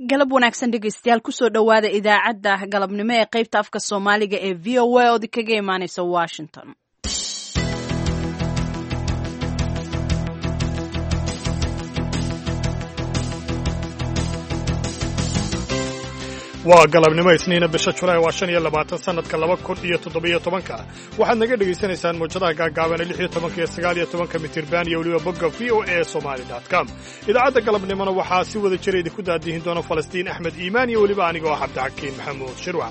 galab wanaagsan dhegaystayaal kusoo dhowaada idaacadda galabnimo ee qaybta afka soomaaliga ee v o a oodi kaga imaaneysa washington. waa galabnimo isniina bisha julaay waa 25 sanadka 2017 waxaad naga dhegaysanaysaan muujadaha gaagaaban 16 iyo 19 mitirban iyo waliba bogga voasomali.com. idaacadda galabnimona waxaa si wada jira idinku daadihin doona Falastiin Axmed Iimaan iyo waliba aniga oo Cabdixakiin Maxamuud Shirwac.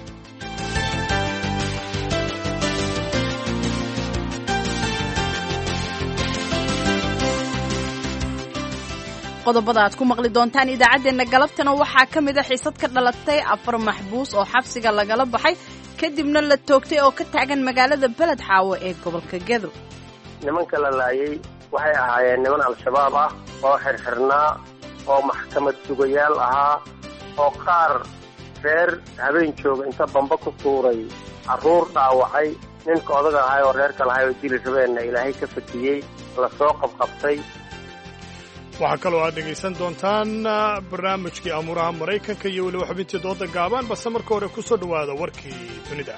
qodobada aad ku maqli doontaan idaacadeena galabtana waxaa ka mid ah xiisad ka dhalatay 4 maxbuus oo xabsiga lagala baxay kadibna la toogtay oo ka taagan magaalada Beled Xaawo ee gobolka Gedo. nimanka la laayay waxay ahaayeen niman al-shabaab ah oo xirxirnaa oo maxkamad sugayaal ahaa oo qaar reer habeen jooga inta bamba ku tuuray caruur dhaawacay ninka odaga ahaa oo reerka lahaa oo dili rabeenna ilaahay ka fatiyey la soo qabqabtay. waxaa kaloo aad dhegaysan doontaan barnaamijkii amuuraha Maraykanka iyo weliba xubintii dooda gaaban balse marka hore ku soo dhowaada warkii dunida.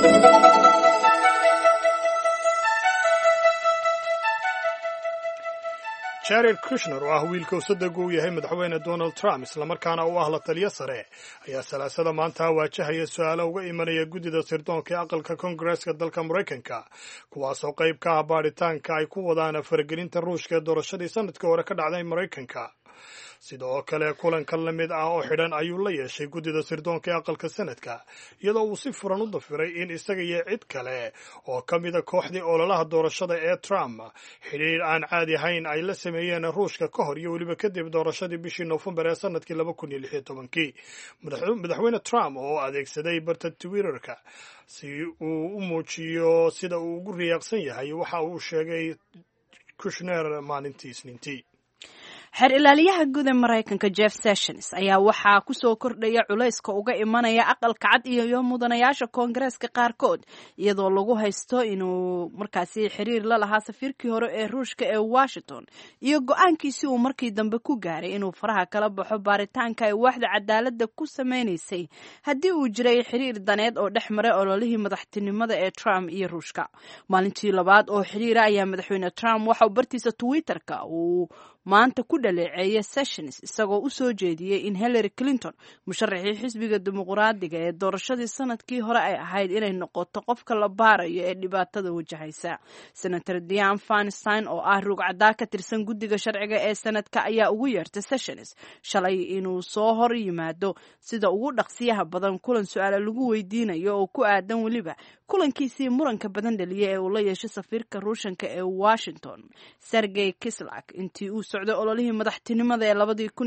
Jared Kushner oo ah wiilka uu sadagu u yahay madaxweyne Donald Trump islamarkaana u ah la taliye sare ayaa salaasada maanta waajahaya su'aalo uga imanaya guddida sirdoonka ee aqalka Koongareeska dalka Maraykanka kuwaas oo qayb ka ah baaritaanka ay ku wadaan faragelinta Ruushka ee doorashadii sanadkii hore ka dhacday Maraykanka. sidoo kale kulanka la mid ah oo xidhan ayuu la yeeshay guddida sirdoonka ee aqalka sanadka iyadoo uu si furan u dafiray in isaga iyo cid kale oo ka mida kooxdii ololaha doorashada ee Trump xiriir aan caadi ahayn ay la sameeyeen Ruushka ka hor iyo weliba kadib doorashadii bishii Noofambar ee sanadkii 2016. madaxweyne Trump oo adeegsaday barta Twitterka si uu u muujiyo sida uu ugu riyaaqsan yahay waxa uu sheegay Kushner maalintii Isniintii. xeer ilaaliyaha guud ee Maraykanka Jeff Sessions ayaa waxaa ku soo kordhaya culayska uga imanaya aqalka cad iyo mudanayaasha Koongareeska qaarkood iyadoo lagu haysto inuu markaasi xiriir la lahaa safiirkii hore ee Ruushka ee Washington iyo go'aankiisii uu markii dambe ku gaaray inuu faraha kala baxo baaritaanka ay waaxda cadaaladda ku sameynaysay haddii uu jiray xiriir daneed oo dhex maray ololihii madaxtinimada ee Trump iyo Ruushka. maalintii labaad oo xiriira ayaa madaxweyne Trump waxa uu bartiisa Twitterka uu maanta ku dhaleeceeyay Sessions isagoo u soo jeediyay in Hillary Clinton musharaxii xisbiga dimuqraadiga ee doorashadii sanadkii hore ay ahayd inay noqoto qofka la baarayo ee dhibaatada wajahaysa. Senator Dianne Feinstein oo ah rugcadaa ka tirsan guddiga sharciga ee sanadka ayaa ugu yeertay Sessions shalay inuu soo hor yimaado sida ugu dhaqsiyaha badan kulan su'aalo lagu weydiinayo oo ku aadan weliba kulankiisii muranka badan dhaliyay ee uu la yeeshay safiirka Ruushka ee Washington Sergey Kislyak intii uu socday ololihii madaxtinimada ee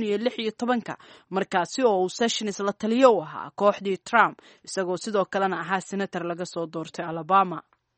2016 markaasi oo uu Sessions la taliyo u ahaa kooxdii Trump isagoo sidoo kalena ahaa senator laga soo doortay Alabama.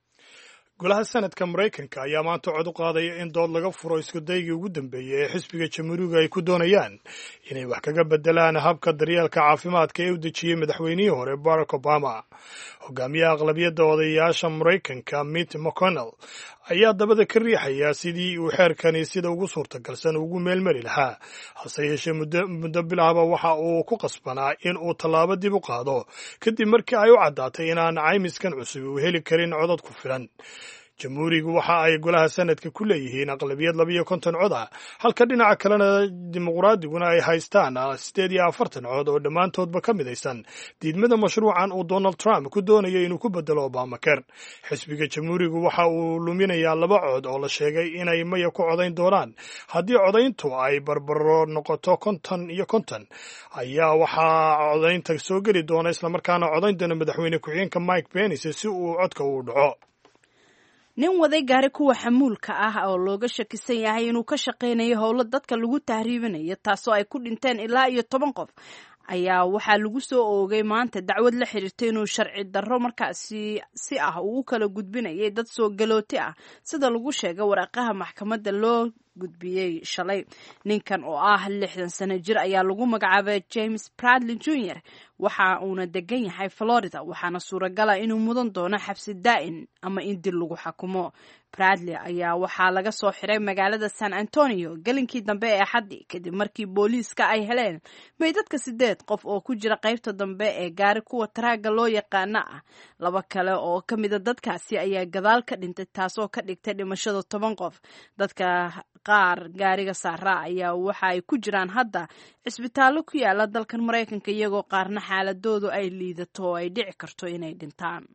golaha sanadka Maraykanka ayaa maanta cod u qaadaya in dood laga furo isku daygii ugu dambeeyay ee xisbiga Jamhuuriga ay ku doonayaan inay wax kaga bedelaan habka daryeelka caafimaadka ee u dejiyay madaxweynihii hore Barack Obama. hogaamiyaha aqlabiyadda odayaasha Maraykanka Mitch McConnell ayaa dabada ka riixaya sidii uu xeerkani sida ugu suurtagalsan ugu meelmari lahaa hase yeeshee muddo bilahaba waxa uu ku qasbanaa in uu tallaabo dib u qaado kadib markii ay u caddaatay inaan caymiskan cusub uu heli karin codad ku filan. jamhuurigu waxa ay golaha sanadka ku leeyihiin aqlabiyad 52 cod ah halka dhinaca kalena dimuqraadiguna ay haystaan 48 cod oo dhammaantoodba ka midaysan diidmada mashruucan uu Donald Trump ku doonayo inuu ku bedelo Obamacare. xisbiga jamhuurigu waxa uu luminayaa 2 cod oo la sheegay inay maya ku codayn doonaan haddii codayntu ay barbaro noqoto 50-50 ayaa waxaa codaynta soo geli doona islamarkaana codayn doona madaxweyne ku-xigeenka Mike Pence si uu codka u dhaco. nin waday gaari kuwa xamuulka ah oo looga shakisan yahay inuu ka shaqeynayo howlo dadka lagu tahriibinayo taasoo ay ku dhinteen ilaa iyo 10 qof ayaa waxaa lagu soo oogay maanta dacwad la xiriirtay inuu sharci darro markaasi uu u kala gudbinayay dad soo galooti ah sida lagu sheegay waraqaha maxkamadda loo gudbiyey shalay. Ninkan oo ah 60 sano jir ayaa lagu magacaabay James Bradley Jr. waxa uuna degan yahay Florida, waxaana suuragala inuu mudan doono xabsi daa'in ama in dil lagu xukumo. Bradley ayaa waxaa laga soo xiray magaalada San Antonio galinkii dambe ee Axadii kadib markii booliiska ay heleen meydadka 8 qof oo ku jira qaybta dambe ee gaari kuwa taraaga loo yaqaana ah. 2 kale oo ka mid ah dadkaasi ayaa gadaal ka dhintay, taasoo ka dhigtay dhimashada 10 qof. Dadka qaar gaariga saaraa ayaa waxa ay ku jiraan hadda cisbitaallo ku yaala dalkan Mareykanka, iyagoo qaarna xaaladoodu ay liidato oo ay dhici karto inay dhintaan.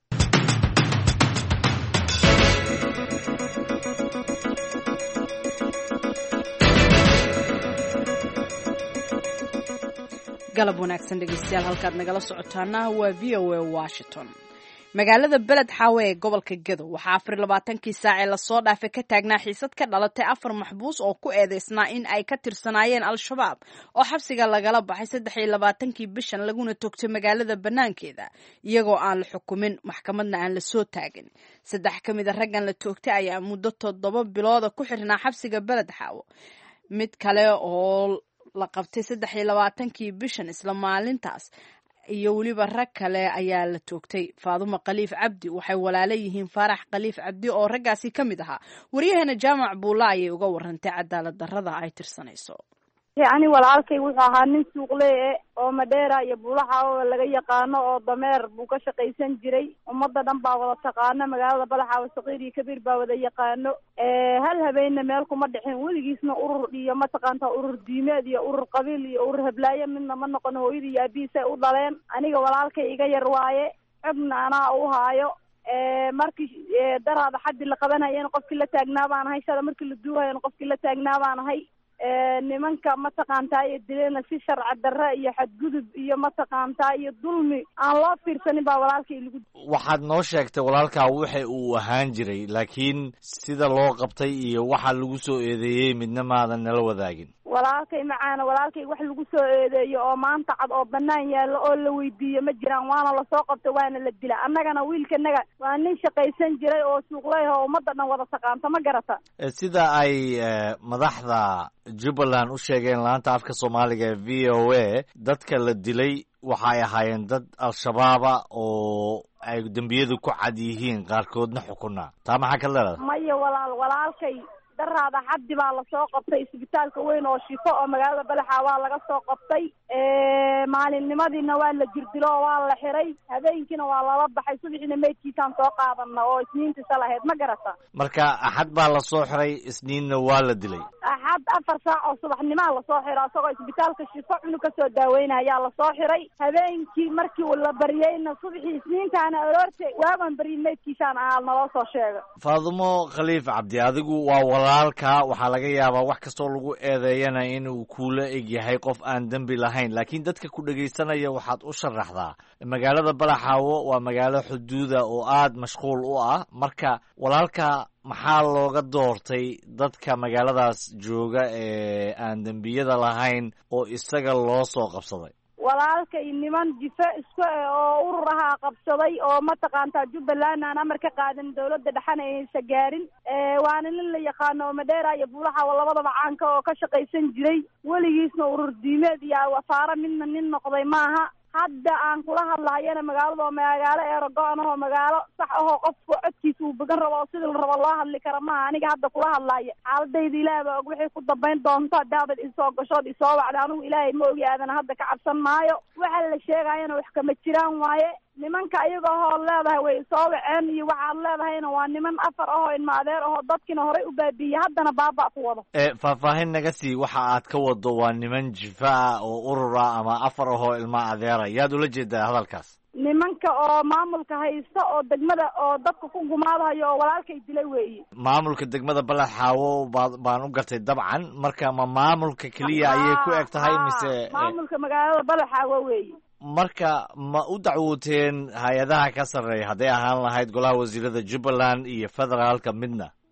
galab wanaagsan dhegeystayaal, halkaad nagala socotaana waa VOA Washington. magaalada beled xaawe ee gobolka Gedo waxaa 24kii saac ee lasoo dhaafay ka taagnaa xiisad ka dhalatay 4 maxbuus oo ku eedeysnaa in ay ka tirsanaayeen al-shabaab oo xabsiga lagala baxay 23kii bishan laguna toogtay magaalada banaankeeda iyagoo aan la xukumin, maxkamadna aan la soo taagin. 3 ka mid ah raggan la toogtay ayaa muddo 7 bilood ku xirnaa xabsiga beled xaawe. mid kale oo la qabtay 23kii bishan isla maalintaas iyo waliba rag kale ayaa la toogtay. Faadumo Khaliif Cabdi waxay walaalo yihiin Faarax Khaliif Cabdi oo raggaasi ka mid ahaa. wariyahana Jaamac Buula ayay uga warantay cadaalad darrada ay tirsanayso. yani walaalkay wuxuu ahaa nin suuqlee oo Madheera iyo Buulaxa laga yaqaano oo dameer buu ka shaqaysan jiray. ummadda dhan baa wada taqaana, magaalada Balaxa Saqiir iyo Kabiir baa wada yaqaano. hal habeenna meel kuma dhixin, weligiisna urur iyo mataqaanta urur diimeed iyo urur qabiil iyo urur hablaaye midna ma noqon. hooyadii iyo aabihiisay u dhaleen. aniga walaalkay iga yar waaye, xubna anaa u haayo. markii daraada xaddi la qabanayeen qofkii la taagnaa baan ahay, shada markii la duuhayen qofkii la taagnaa baan ahay. nimanka mataqaantaa iyo dileena si sharci darre iyo xadgudub iyo mataqaantaa iyo dulmi aan loo fiirsanin baa walaalkay lagu. waxaad noo sheegtay walaalkaa waxa uu ahaan jiray, laakiin sida loo qabtay iyo waxa lagu soo eedeeyey midna maadan nala wadaagin. walaalkay macaana, walaalkay wax lagu soo eedeeyo oo maanta cad oo banaan yaallo oo la weydiiyo ma jiraan. waana lasoo qabtay, waana la dila. annagana wiilkanaga waa nin shaqaysan jiray oo suuqley oo ummadda dhan wada taqaanta, ma garata. sida ay madaxda Jubbaland u sheegeen laanta afka Soomaaliga ee VOA, dadka la dilay waxay ahaayeen dad al-shabaaba oo ay dembiyadu ku cad yihiin, qaarkoodna xukunaa. taa maxaa ka leedahay? maya walaalkay daraada xaddi baa lasoo qabtay isbitaalka weyn oo Shifo oo magaalada Balaxa waa laga soo qabtay. maalinimadiina waa la jirdilo oo waa la xiray, habeenkiina waa lala baxay, subaxina meydkiisaan soo qaadana oo isniinta salaheed, ma garata. marka axad baa la soo xiray, isniinna waa la dilay. axad 4 saac oo subaxnimaa lasoo xiray asagoo isbitaalka Shifo cunug ka soo daaweynaya lasoo xiray. habeenkii markii la baryayna subaxii isniintaana aroortay waagan baryay meydkiisaan ahaa naloo soo sheegay. Faadumo Khaliif Cabdi, adigu waa walaalka, waxaa laga yaabaa wax kastoo lagu eedeeyana inuu kuula eg yahay qof aan dembi lahayn, laakiin dadka ku dhegaysanaya waxaad u sharaxdaa magaalada Balaxaawo waa magaalo xuduuda oo aad mashquul u ah. marka walaalka maxaa looga doortay dadka magaaladaas jooga ee aan dembiyada lahayn oo isaga loo soo qabsaday? walaalkay niman jife isku oo urur ahaa qabsaday oo mataqaantaa Jubbaland aan amar ka qaadan, dawladda dhaxana aysan gaarin. waana nin la yaqaano oo Madheera iyo Buulaxa labadaba caanka oo ka shaqaysan jiray, weligiisna urur diimeed iyo wasaare midna nin noqday maaha. hadda aan kula hadlaayana magaalada oo magaalo Eragon oo magaalo sax ah oo qofku codkiisa uu bagan rabo oo sidii la rabo loo hadli kara ma. aniga hadda kula hadlaaya xaaladayda Ilaahay og wixii ku dambeyn doonto daabad isoo gasho isoo wacda. anigu Ilaahay ma ogi, aadan hadda ka cabsan maayo. waxa la sheegayana wax kama jiraan waaye. nimanka ayaga oo leedahay way soo waceen iyo waxaad leedahayna waa niman 4 ah oo ilma adeer ah oo dadkina hore u baabiiyay haddana baaba ku wado. faahfaahin naga sii waxa aad ka wado. waa niman jifa oo urura ama 4 ah oo ilma adeer ah, yaad ula jeedaa hadalkaas? nimanka oo maamulka haysta oo degmada oo dadka ku gumaadayo oo walaalkay dilay weeye. maamulka degmada Balaxaawo baan u gartay dabcan. marka ma maamulka kaliya ayay ku eg tahay mise maamulka magaalada Balaxaawo weeye? marka ma u dacwooteen hay-adaha ka sarreeya hadday ahaan lahayd golaha wasiirada Jubbaland iyo federaalka midna?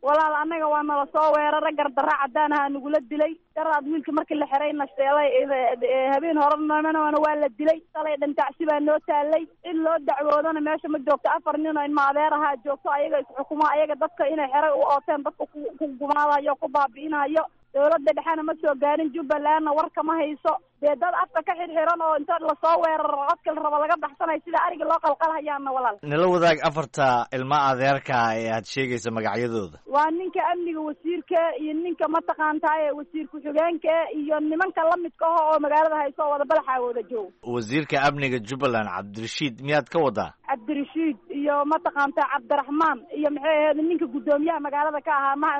walaal annaga waa nala soo weerara gardarra cadaan ahaa nagula dilay daraad wiilka markii la xiray nashteelay habeen horenamana waa la dilay salay dhantacsi baa noo taalay in loo dacwoodana meesha ma joogto 4 nin oo ilma adeer ahaa joogto ayaga isxukuma ayaga dadka inay xeray u ooteen dadka ku gumaadayo ku baabi'inayo dawladda dhexena ma soo gaarin Jubbalandna war kama hayso dee dad afka ka xirxiran oo inta la soo weeraro codka la rabo laga baxsanay sida ariga loo qalqalhayaana walaal nala wadaag afarta ilma adeerka ee aad sheegaysa magacyadooda waa ninka amniga wasiirka iyo ninka mataqaantaaye wasiir ku-xigeenka iyo nimanka la midka ah oo magaalada hayso wada balaxa wada joog wasiirka amniga Jubbaland Cabdirashiid miyaad ka wadaa Cabdirashiid iyo mataqaantaa Cabdiraxmaan iyo maxay ahayd ninka gudoomiyaha magaalada ka ahaa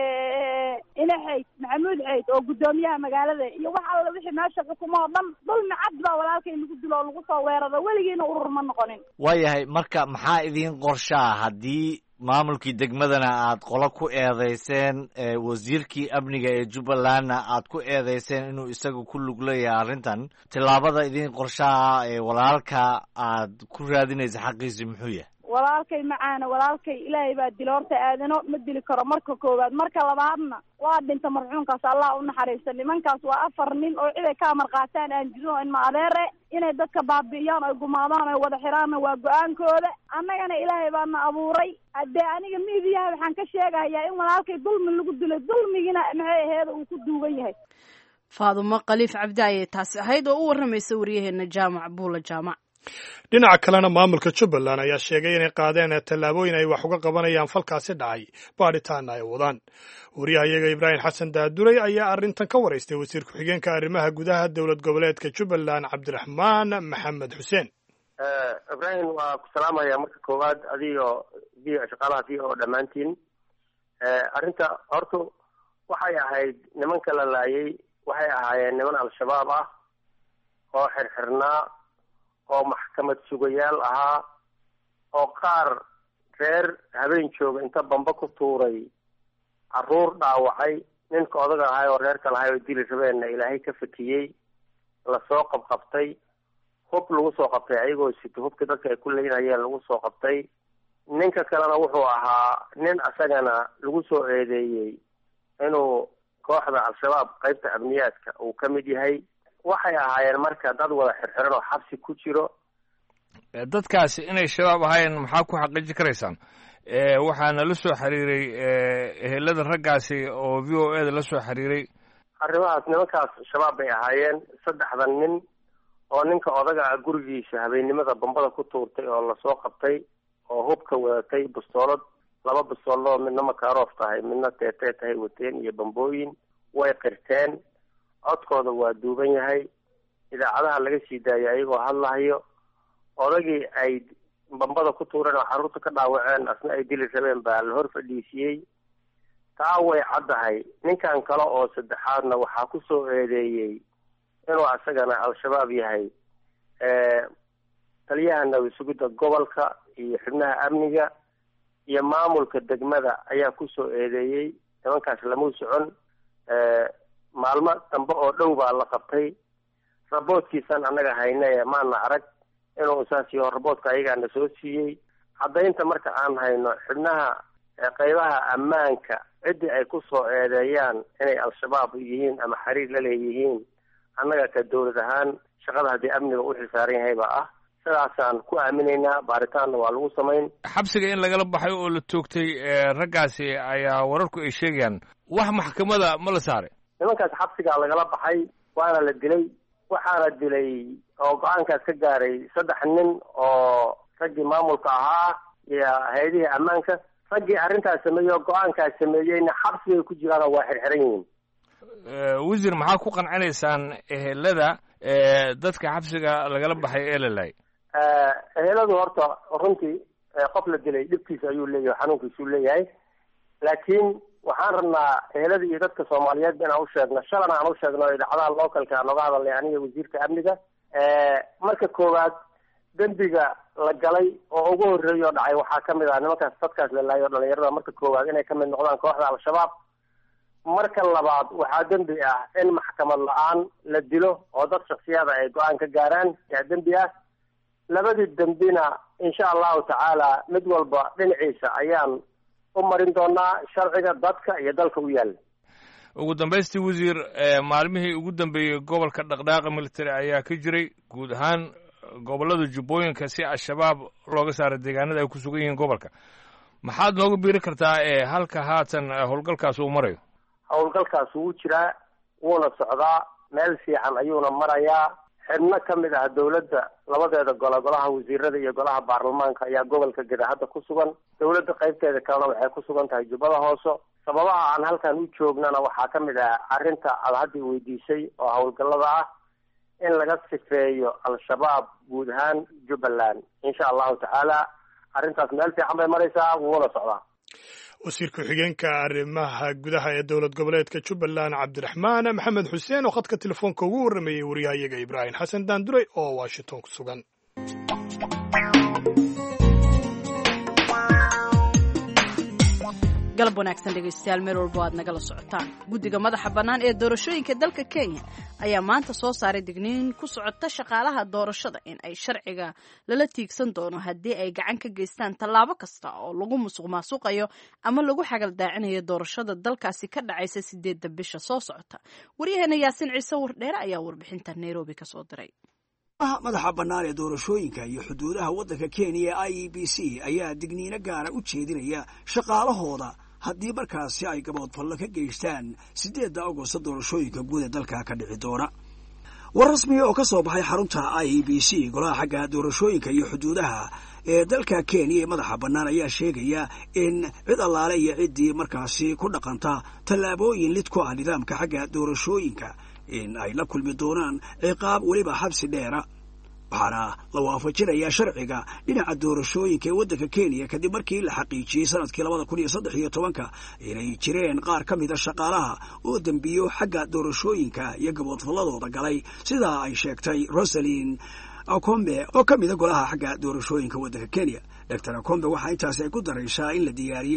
Inaxayd Maxamuud Xayd oo gudoomiyaha magaalada iyo wax alla wixii meesha xukumo dhan dulmi cad baa walaalkay lagu dilo lagu soo weeraro weligiina urur ma noqonin waayahay marka maxaa idin qorshaa haddii maamulkii degmadana aad qolo ku eedeyseen wasiirkii amniga ee Jubbalandna aad ku eedeyseen inuu isaga ku lug leeyahay arrintan tilaabada idin qorshaha ee walaalka aad ku raadinaysa xaqiisa muxuu yahay walaalkay macaana walaalkay ilaahay baa dilo horta aadano ma dili karo marka koowaad marka labaadna waa dhinta marxuunkaas Allah u naxariisto nimankaas waa 4 nin oo cid ay ka amar qaataan aan jiro in ma adeere inay dadka baabi'iyaan oo gumaadaan oo wada xiraana waa go'aankooda annagana ilaahay baa na abuuray hadee aniga miidiyaha waxaan ka sheegayaa in walaalkay dulmi lagu dilay dulmigina maxay ahayd uu ku duugan yahay Faadumo Khaliif Cabdi ayay taasi ahayd oo u waramaysa wariyaheena Jaamac Buula Jaamac dhinaca kalena maamulka Jubbaland ayaa sheegay inay qaadeen tallaabooyin ay wax uga qabanayaan falkaasi dhacay baadhitaan ay wadaan wariyahayaga Ibrahim Xasan Daaduray ayaa arrintan ka wareystay wasiir ku-xigeenka arrimaha gudaha dowlad goboleedka Jubbaland Cabdiraxmaan Maxamed Xuseen Ibrahim waa ku salaamaya marka koowaad adiga shaqaalaha oo dhamaantiin arrinta horto waxay ahayd nimanka la laayay waxay ahaayeen niman al-shabaab ah oo xirxirnaa oo maxkamad sugayaal ahaa oo qaar reer habeen jooga inta bamba ku tuuray caruur dhaawacay ninka odaga ahaa oo reerka lahaa oo dili rabeenna ilaahay ka fakiyey la soo qabqabtay hub lagu soo qabtay ayagoo sito hubka dadka ay ku leeynayeen lagu soo qabtay ninka kalena wuxuu ahaa nin asagana lagu soo eedeeyey inuu kooxda al-shabaab qaybta amniyaadka uu ka mid yahay waxay ahaayeen marka dad wada xirxiran oo xabsi ku jiro dadkaasi inay shabaab ahaayeen maxaa ku xaqiijin karaysaan waxaana la soo xiriiray ehelada raggaasi oo VOA da la soo xiriiray arrimahaas nimankaas shabaab bay ahaayeen 3 nin oo ninka odaga ah gurigiisa habeennimada bambada ku tuurtay oo la soo qabtay oo hubka wadatay bistoolad 2 bistoolad midna makaarof tahay midna teetee tahay wateen iyo bambooyin way qirteen codkooda waa duuban yahay idaacadaha laga sii daayay ayagoo hadlahayo odagii ay bambada ku tuureen oo xarunta ka dhaawaceen asna ay dili rabeen baa la hor fadhiisiyey taa way caddahay ninkan kale oo saddexaadna waxaa ku soo eedeeyey inuu asagana al-shabaab yahay taliyaha nabad sugidda gobolka iyo xubnaha amniga iyo maamulka degmada ayaa ku soo eedeeyey nimankaas lama socon maalmo dambe oo dhow baa la qabtay raboodkiisan annaga hayne maana arag inuu saasiyo raboodka ayagaana soo siiyey caddaynta marka aan hayno xubnaha qaybaha ammaanka ciddii ay ku soo eedeeyaan inay al-shabaab yihiin ama xiriir la leeyihiin annaga ka dowlad ahaan shaqada haddii amniga u xilsaaran yahay baa ah sidaasaan ku aaminaynaa baaritaanna waa lagu samayn xabsiga in lagala baxay oo la toogtay raggaasi ayaa wararku ay sheegayaan wax maxkamada ma la saaray nimankaas xabsigaa lagala baxay waana la dilay waxaana dilay oo go-aankaas ka gaaray 3 nin oo raggii maamulka ahaa iyo hay-adihii ammaanka raggii arrintaas sameeyey oo go-aankaas sameeyeyna xabsigay ku jiraan oo waa xirxiran yihiin wasiir maxaa ku qancinaysaan ehelada dadka xabsiga lagala baxay ee la laayay eheladu horta runtii qof la dilay dhibkiisa ayuu leeyahay xanuunkiisuu leeyahay laakiin waxaan rabnaa ehelada iyo dadka Soomaaliyeed inaan u sheegno shalana aan u sheegno idaacadaha localka aan uga hadalnay aniga wasiirka amniga marka koowaad dambiga la galay oo ugu horeeyo dhacay waxaa kamid ah nimankaas dadkaas la laayo dhalinyarada marka koowaad inay kamid noqdaan kooxda al-shabaab marka labaad waxaa dambi ah in maxkamad la-aan la dilo oo dad shakhsiyaada ay go-aan ka gaaraan yaa dambi ah labadii dambina insha allahu tacaala mid walba dhinaciisa ayaan u marin doonaa sharciga dadka iyo dalka u yaalla. ugu dambaystii wasiir, maalmihii ugu dambeeyey gobolka dhaqdhaaqa military ayaa ka jiray guud ahaan gobollada jubbooyinka si al-shabaab looga saaro deegaanada ay ku sugan yihiin gobolka. maxaad nooga biiri kartaa halka haatan howlgalkaas uu marayo? howlgalkaas wuu jiraa, wuuna socdaa, meel fiican ayuuna marayaa. xibno ka mid ah dawladda labadeeda gole, golaha wasiirada iyo golaha baarlamaanka ayaa gobolka geda hadda ku sugan. dawladda qaybteeda kalena waxay ku sugan tahay jubbada hoose. sababaha aan halkan u joognana waxaa ka mid ah arrinta aad hadda weydiisay oo howlgallada ah in laga sifeeyo al-shabaab guud ahaan jubbaland. insha allahu tacaala arrintaas meel fiican bay maraysaa, wuuna socdaa. wasiir ku-xigeenka arrimaha gudaha ee dowlad goboleedka jubbaland cabdiraxmaan maxamed xuseen oo khadka telefoonka ugu warramayey wariyahayaga ibraahim xasan daanduray oo washington ku sugan. galab wanaagsan dhegaystayaal, meel walbo aad nagala socotaan. guddiga madaxa bannaan ee doorashooyinka dalka kenya ayaa maanta soo saaray digniin ku socota shaqaalaha doorashada in ay sharciga lala tiigsan doono haddii ay gacan ka geystaan tallaabo kasta oo lagu musuq maasuqayo ama lagu xagaldaacinayo doorashada dalkaasi ka dhacaysa 8 bisha soo socota. waryaheena yaasin ciise wardheere ayaa warbixinta nairobi ka soo diray. madaxa bannaan ee doorashooyinka iyo xuduudaha waddanka kenya ee IEBC ayaa digniino gaara u jeedinaya shaqaalahooda haddii markaasi ay gaboodfallo ka geystaan 8 Agosto doorashooyinka guud ee dalka ka dhici doona. war rasmi oo ka soo baxay xarunta IEBC golaha xagga doorashooyinka iyo xuduudaha ee dalka Kenya ee madaxa bannaan ayaa sheegaya in cid allaale iyo ciddii markaasi ku dhaqanta tallaabooyin lid ku ah nidaamka xagga doorashooyinka in ay la kulmi doonaan ciqaab weliba xabsi dheera. waxaana la waafajinayaa sharciga dhinaca doorashooyinka ee waddanka Kenya kadib markii la xaqiijiyey sanadkii 2013 inay jireen qaar ka mid ah shaqaalaha oo dambiyo xagga doorashooyinka iyo gaboodfalladooda galay, sida ay sheegtay Rosalyn Akombe oo ka mid ah golaha xagga doorashooyinka waddanka Kenya. Dr. Akombe waxaa intaas ay ku daraysaa in la diyaariyey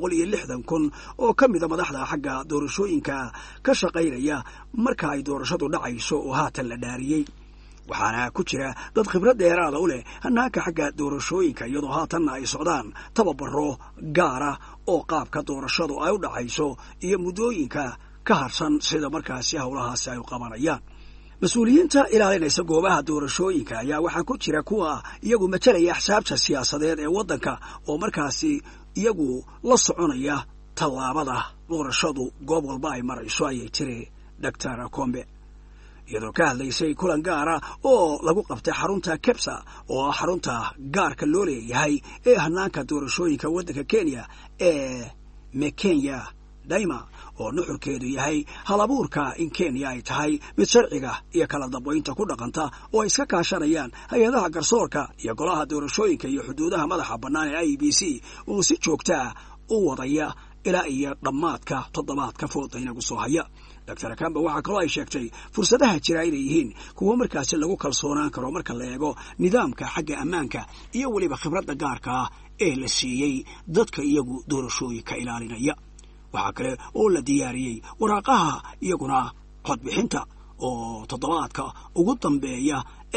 360,000 oo ka mid ah madaxda xagga doorashooyinka ka shaqaynaya marka ay doorashadu dhacayso oo haatan la dhaariyey. waxaana ku jira dad khibrad dheeraada u leh hannaanka xagga doorashooyinka, iyadoo haatanna ay socdaan tababaro gaara oo qaabka doorashadu ay u dhacayso iyo muddooyinka ka harsan sida markaasi howlahaasi ay u qabanayaan. mas-uuliyiinta ilaalinaysa goobaha doorashooyinka ayaa waxaa ku jira kuwa iyagu matalaya axsaabta siyaasadeed ee waddanka oo markaasi iyagu la soconaya tallaabada doorashadu goob walba ay marayso, ayay tiri Dr. Akombe iyadoo ka hadlaysay kulan gaara oo lagu qabtay xarunta KEPSA oo ah xarunta gaarka loo leeyahay ee hannaanka doorashooyinka waddanka Kenya ee Kenya Daima, oo nuxurkeedu yahay halabuurka in Kenya ay tahay mid sharciga iyo kala dambeynta ku dhaqanta oo ay iska kaashanayaan hay-adaha garsoorka iyo golaha doorashooyinka iyo xuduudaha madaxa bannaan ee IEBC oo si joogta ah u wadaya ilaa iyo dhammaadka toddobaadka fooda inagu soo haya. Dr. Akombe waxaa kaloo ay sheegtay fursadaha jira inay yihiin kuwo markaasi lagu kalsoonaan karo marka la eego nidaamka xagga ammaanka iyo weliba khibradda gaarka ah ee la siiyey dadka iyagu doorashooyinka ilaalinaya. waxaa kale oo la diyaariyey waraaqaha iyaguna codbixinta oo toddobaadka ugu dambeeya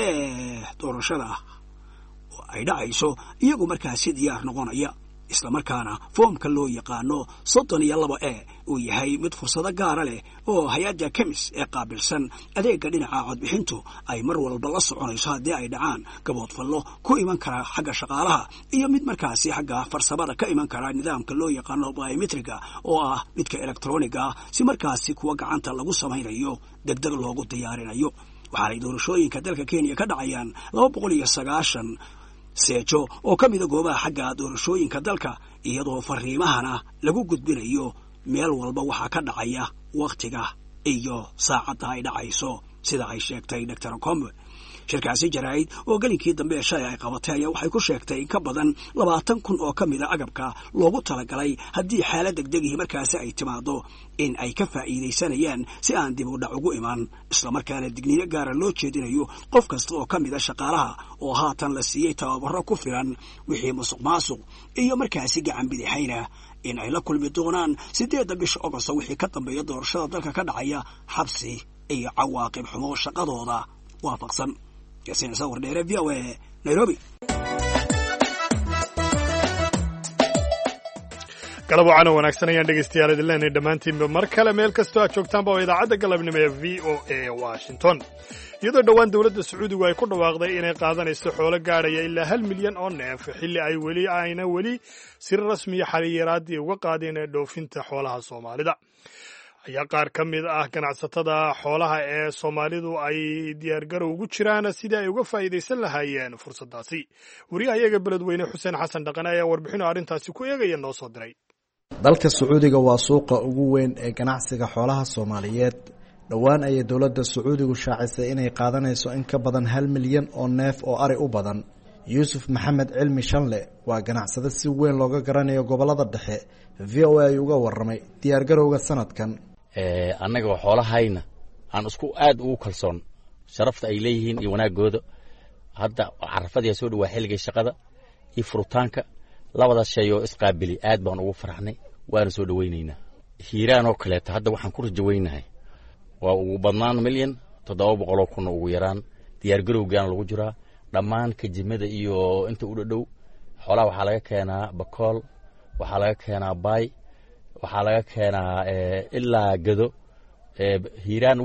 ee doorashada ay dhacayso iyagu markaasi diyaar noqonaya, isla markaana foomka loo yaqaano 32A uu yahay mid fursado gaara leh oo hay-adda KEMS ee qaabilsan adeega dhinaca codbixintu ay mar walba la soconayso haddii ay dhacaan gaboodfallo ku iman kara xagga shaqaalaha iyo mid markaasi xagga farsamada ka iman kara nidaamka loo yaqaano biometriga oo ah midka elektroniga ah, si markaasi kuwa gacanta lagu samaynayo degdeg loogu diyaarinayo. waxaanay doorashooyinka dalka Kenya ka dhacayaan 290 seejo oo ka mid ah goobaha xagga doorashooyinka dalka, iyadoo fariimahana lagu gudbinayo meel walba waxaa ka dhacaya waqtiga iyo saacadda ay dhacayso, sida ay sheegtay Dr. Akombe. shirkaasi jaraa'id oo galinkii dambe ee shalay ay qabatay ayaa waxay ku sheegtay in ka badan 20,000 oo ka mid a agabka loogu talagalay haddii xaalad degdegihii markaasi ay timaado in ay ka faa'iidaysanayaan si aan dib u dhac ugu iman, isla markaana digniino gaara loo jeedinayo qof kasta oo ka mid a shaqaalaha oo haatan la siiyey tababaro ku filan wixii musuq maasuq iyo markaasi gacan bidixayna in ay la kulmi doonaan 8 bisha Agosto wixii ka dambeeya doorashada dalka ka dhacaya xabsi iyo cawaaqib xumo shaqadooda waafaqsan. Yaasin Ciise Wardheere, VOA, Nairobi. galab wacan oo wanaagsan ayaan dhegaystayaal idin leenahay dhammaantiinba mar kale meel kastoo aad joogtaanba oo idaacadda galabnimo ee v o a washington iyadoo dhowaan dowladda sacuudigu ay ku dhawaaqday inay qaadanayso xoolo gaadhaya ilaa 1 milyan oo neef xilli ayna weli si rasmiya xariiraaddii uga qaadeen ee dhoofinta xoolaha soomaalida ayaa qaar ka mid ah ganacsatada xoolaha ee soomaalidu ay diyaargarow ugu jiraan sidii ay uga faa'iidaysan lahaayeen fursaddaasi wariyaha iyaga beledweyne xuseen xasan dhaqane ayaa warbixino arrintaasi ku eegaya noo soo diray dalka sacuudiga waa suuqa ugu weyn ee ganacsiga xoolaha soomaaliyeed dhowaan ayay dowladda sacuudigu shaacisay inay qaadanayso in ka badan 1 milyan oo neef oo ari u badan yuusuf maxamed cilmi shanle waa ganacsade si weyn looga garanayo gobollada dhexe v o a ay uga warramay diyaargarowga sanadkan annaga xoolahayna aan isku aad ugu kalsoon sharafta ay leeyihiin iyo wanaagooda hadda carafadii soo dhawaa xilliga shaqada iyo furitaanka labada shay oo isqaabili aad baan ugu faraxnay waana soo dhaweynaynaa hiiraan oo kale hadda waxaan ku rajaweynahay waa ugu badnaan 1,700,000 ugu yaraan diyaargarowgaan lagu jiraa dhammaan kajimada iyo inta u dhow xoolaha waxaa laga keenaa bakool waxaa laga keenaa baay waxaa laga keenaa ilaa gado hiiraan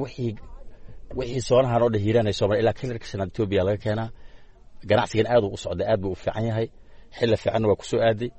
wixii soonahan oo dhan hiiraan ay Soomaaliya ilaa Kenya ka Ethiopia laga keenaa ganacsigan aad u socda aad buu u fiican yahay xilli fiican waa ku soo aaday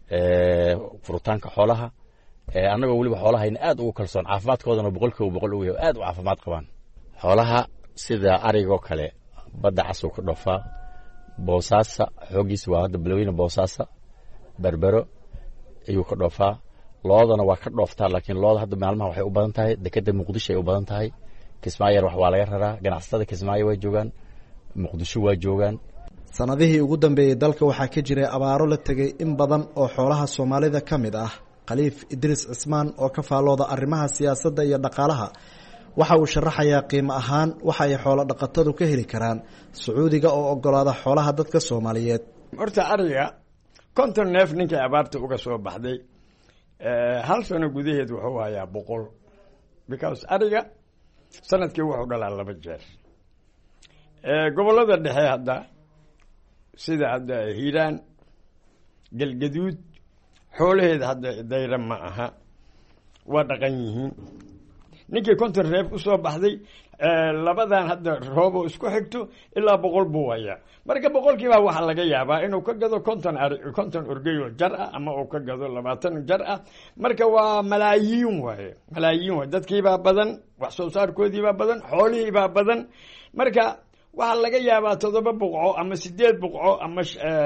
furitaanka xoolaha annagoo waliba xoolahayna aad ugu kalsoon caafimaadkoodana 100% u yahay aad u caafimaad qabaan xoolaha sida arigoo kale badda casoo ka dhoofaa Boosaaso xoogiisa waa hadda Beledweyne Boosaaso Berbero ayuu ka dhoofaa loodana waa ka dhooftaa laakiin looda hadda maalmaha waxay u badan tahay dekedda Muqdisho ay u badan tahay Kismaayo wax waa laga raraa ganacsatada Kismaayo way joogaan Muqdisho waa joogaan sanadihii ugu dambeeyay dalka waxaa ka jiray abaaro la tagay in badan oo xoolaha Soomaalida ka mid ah Khaliif Idris Cismaan oo ka faalooda arrimaha siyaasadda iyo dhaqaalaha waxa uu sharaxayaa qiimo ahaan waxa ay xoolo dhaqatadu ka heli karaan Sacuudiga oo ogolaada xoolaha dadka Soomaaliyeed horta ariga 50 neef ninkii abaarta uga soo baxday hal sano gudaheed wuxuu hayaa 100 because ariga sanadkii wuxuu dhalaa 2 jeer gobolada dhexe hadda sida hadda Hiiraan Galgaduud xoolaheeda hadda dayra ma aha waa dhaqan yihiin ninkii 50 neef u soo baxday labadan hadda roobo isku xigto ilaa 100 buu hayaa marka 100kiiba waxa laga yaabaa inuu ka gado 50 orgeyo jar ah ama uu ka gado 20 jar ah marka waa malaayiin waaye dadkiiba badan wax soo saarkoodiiba badan xoolihiiba badan marka waxa laga yaabaa 7 buqco ama 8 buqco ama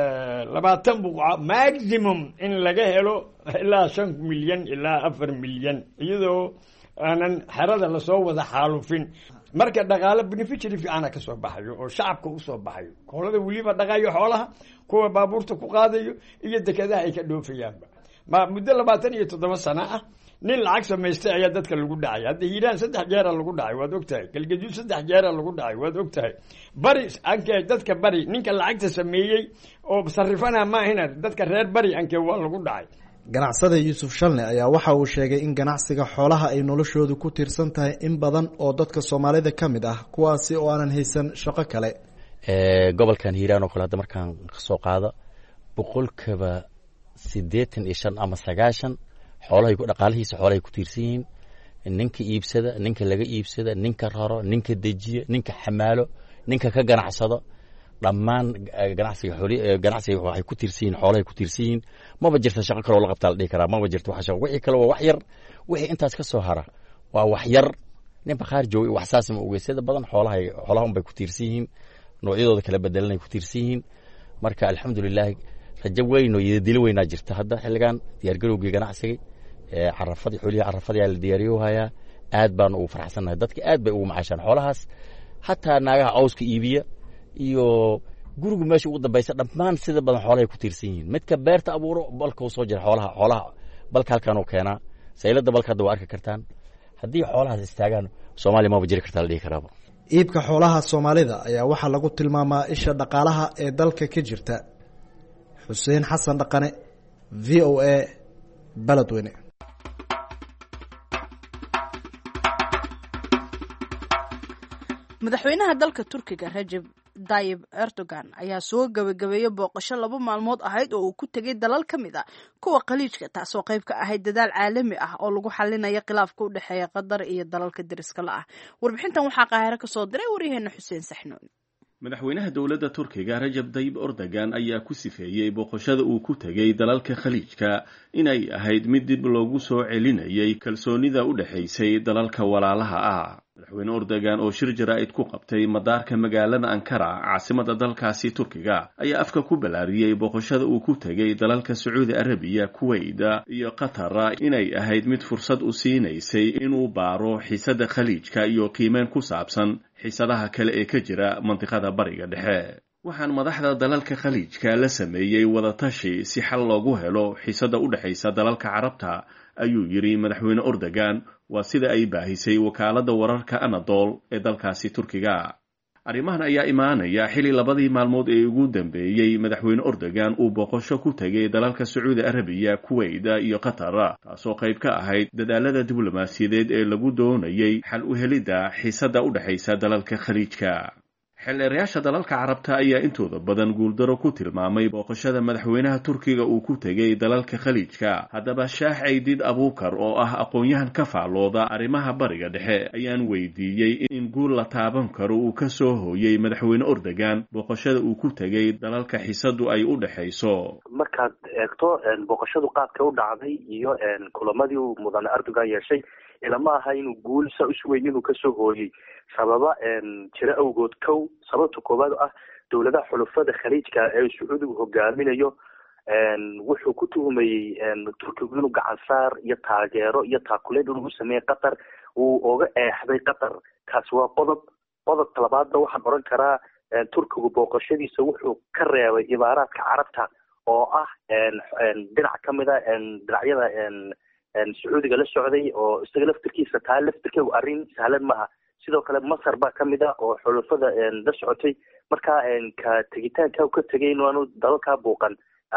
20 buqco maximum in laga helo ilaa 5 milyan ilaa 4 milyan iyadoo aanan xerada la soo wada xaalufin marka dhaqaale beneficiary fiican ka soo baxayo oo shacabka u soo baxayo koolada waliba dhaqayo xoolaha kuwa baabuurta ku qaadayo iyo dekedaha ay ka dhoofayaan ma muddo 27 sano ah nin lacag samaystay ayaa dadka lagu dhacay hadda Hiiraan 3 jeer lagu dhacay waad ogtahay Galgaduud 3 jeer lagu dhacay waad ogtahay bari anke dadka bari ninka lacagta sameeyay oo sarifana ma ahina dadka reer bari anke waa lagu dhacay ganacsada Yuusuf Shalne ayaa waxa uu sheegay in ganacsiga xoolaha ay noloshoodu ku tiirsan tahay in badan oo dadka Soomaalida ka mid ah kuwaasi oo aanan haysan shaqo kale gobolkan Hiiraan oo kale hadda markaan ka soo qaado 85 ama 90 xoolahay ku dhaqaalihiisa xoolahay ku tiirsan yihiin ninka iibsada ninka laga iibsada ninka raro ninka dejiya ninka xamaalo ninka ka ganacsado dhammaan ganacsiga waxay ku tiirsan yihiin xoolahay ku tiirsan yihiin maba jirta shaqo kale oo la qabtaa la dhihi karaa maba jirto wax shaqo wixii kale waa wax yar wixii intaas ka soo hara waa wax yar nin bakhaar joogay wax saas ma ogeysada badan xoolaha un bay ku tiirsan yihiin noocyadooda kala bedelanay ku tiirsan yihiin marka alxamdulillaah rajo weyn oo dilo weynaa jirta hadda xilligan diyaargarowgii ganacsiga carafadii xoolihi carafadii la diyaariyo hayaa aad baan ugu faraxsanahay dadka aad bay ugu macaashaan xoolahaas hataa naagaha cawska iibiya iyo guriga meesha ugu dambaysa dhammaan sida badan xoolahay ku tiirsan yihiin midka beerta abuuro balka soo jira xoolaha balka halkan uu keenaa saylada balka hadda waa arki kartaan haddii xoolahaas istaagaan Soomaaliya ma jiri kartaa la dhihi karaaba iibka xoolaha Soomaalida ayaa waxa lagu tilmaamaa isha dhaqaalaha ee dalka ka jirta Xuseen Xasan Dhaqane VOA Beledweyne madaxweynaha dalka Turkiga Recep Tayyip Erdogan ayaa soo gabagabeeyay booqasho 2 maalmood ahayd oo uu ku tegay dalal ka mid ah kuwa khaliijka taasoo qayb ka ahayd dadaal caalami ah oo lagu xalinayo khilaafka u dhexeeya Qatar iyo dalalka deriska la ah. Warbixintan waxaa Qaahiro ka soo diray waryaheena Xuseen Saxnuun. madaxweynaha dowladda Turkiga Rajab Tayyip Erdogan ayaa ku sifeeyay booqashada uu ku tegay dalalka khaliijka inay ahayd mid dib loogu soo celinayay kalsoonida u dhaxaysay dalalka walaalaha ah. madaxweyne Erdogan oo shir jaraa'id ku qabtay madaarka magaalada Ankara caasimadda dalkaasi Turkiga ayaa afka ku balaariyay booqashada uu ku tegay dalalka Sacuudi Arabiya, Kuwait iyo Qatar inay ahayd mid fursad u siinaysay inuu baaro xiisadda khaliijka iyo qiimeyn ku saabsan xiisadaha kale ee ka jira mantiqada bariga dhexe. waxaan madaxda dalalka khaliijka la sameeyay wadatashi si xal loogu helo xiisadda u dhaxaysa dalalka carabta ayuu yiri madaxweyne Erdogan waa sida ay baahisay wakaaladda wararka Anadolu ee dalkaasi Turkiga. arrimahan ayaa imaanaya xili 2 maalmood ee ugu dambeeyay madaxweyne Erdogan uu booqasho ku tagay dalalka Sacuudi Arabiya, Kuwait iyo Qatar taasoo qayb ka ahayd dadaalada diblomaasiyadeed ee lagu doonayay xal u helidda xiisadda u dhaxaysa dalalka khaliijka. xeelerayaasha dalalka carabta ayaa intooda badan guuldaro ku tilmaamay booqashada madaxweynaha Turkiga uu ku tegay dalalka khaliijka. haddaba Shaax Aydid Abuukar oo ah aqoon-yahan ka faallooda arrimaha bariga dhexe ayaan weydiiyey in guul la taaban karo uu ka soo hooyay madaxweyne Erdogan booqashada uu ku tegay dalalka xiisadu ay u dhaxayso. markaad eegto booqashadu qaabka u dhacday iyo kulamadii uu mudane Erdogan yeeshay ilama aha inuu guul sa u weyn inuu ka soo hooyay sababa jira awgood sababta koowaad ah dowladaha xulafada khaliijka ee Sacuudigu hogaaminayo wuxuu ku tuhumayay Turkigu inuu gacan saar iyo taageero iyo taakuleed uu sameeyay Qatar uu uga eexday Qatar. kaas waa qodobka labaadna waxaan oran karaa Turkigu booqashadiisa wuxuu ka reebay imaaraadka carabta oo ah dhinac ka mid ah dhinacyada Sacuudiga la socday oo isaga laftirkiisa taa laftirkeedu arrin sahlan maaha. sidoo kale Masar baa ka mid ah oo xulafada la socotay marka ka tegitaanka ka tegay inuu dalalka booqan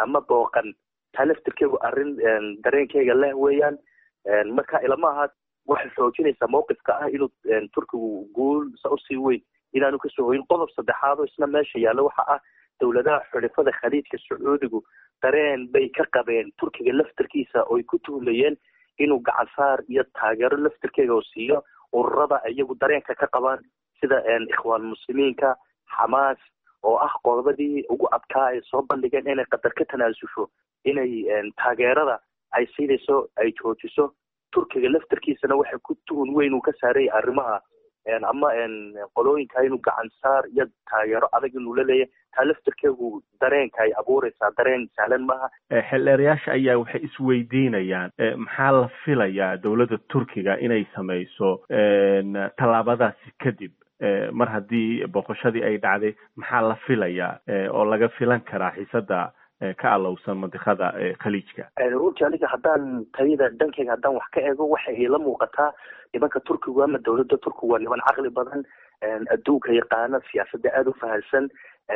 taa laftirkeedu arrin dareenkayga leh weeyaan. marka ilama aha waxay xoojinaysaa mowqifka ah inuu Turkigu guul u sii weyn inaanu ka soo hoyin. qodob saddexaad oo isna meesha yaalla waxa ah dowladaha xulafada khaliijka Sacuudigu dareen bay ka qabeen Turkiga laftirkiisa oo ay ku tuhmayeen inuu gacan saar iyo taageero laftirkeega oo siiyo ururada iyagu dareenka ka qabaan sida ikhwaan muslimiinka, Xamaas oo ah qodobadii ugu adkaa ay soo bandhigeen inay Qatar ka tanaasusho inay taageerada ay siinayso ay joojiso. Turkiga laftirkiisana waxay ku tuhun weyn uu ka saaray arrimaha ama qolooyinka inuu gacan saar iyo taageero adag inuu la leeyahay taa laftirkeegu dareenka ay abuuraysaa dareen sahlan maaha. xeelerayaasha ayaa waxay isweydiinayaan maxaa la filayaa dowladda Turkiga inay samayso tallaabadaasi kadib mar haddii booqashadii ay dhacday maxaa la filayaa oo laga filan karaa xiisadda ka alowsan mantiqada khaliijka. runtii aniga haddaan tayada dhankayga haddaan wax ka eego waxay ila muuqataa nimanka Turkigu ama dowladda Turkigu waa niman caqli badan adduunka yaqaana siyaasadda aada u fahansan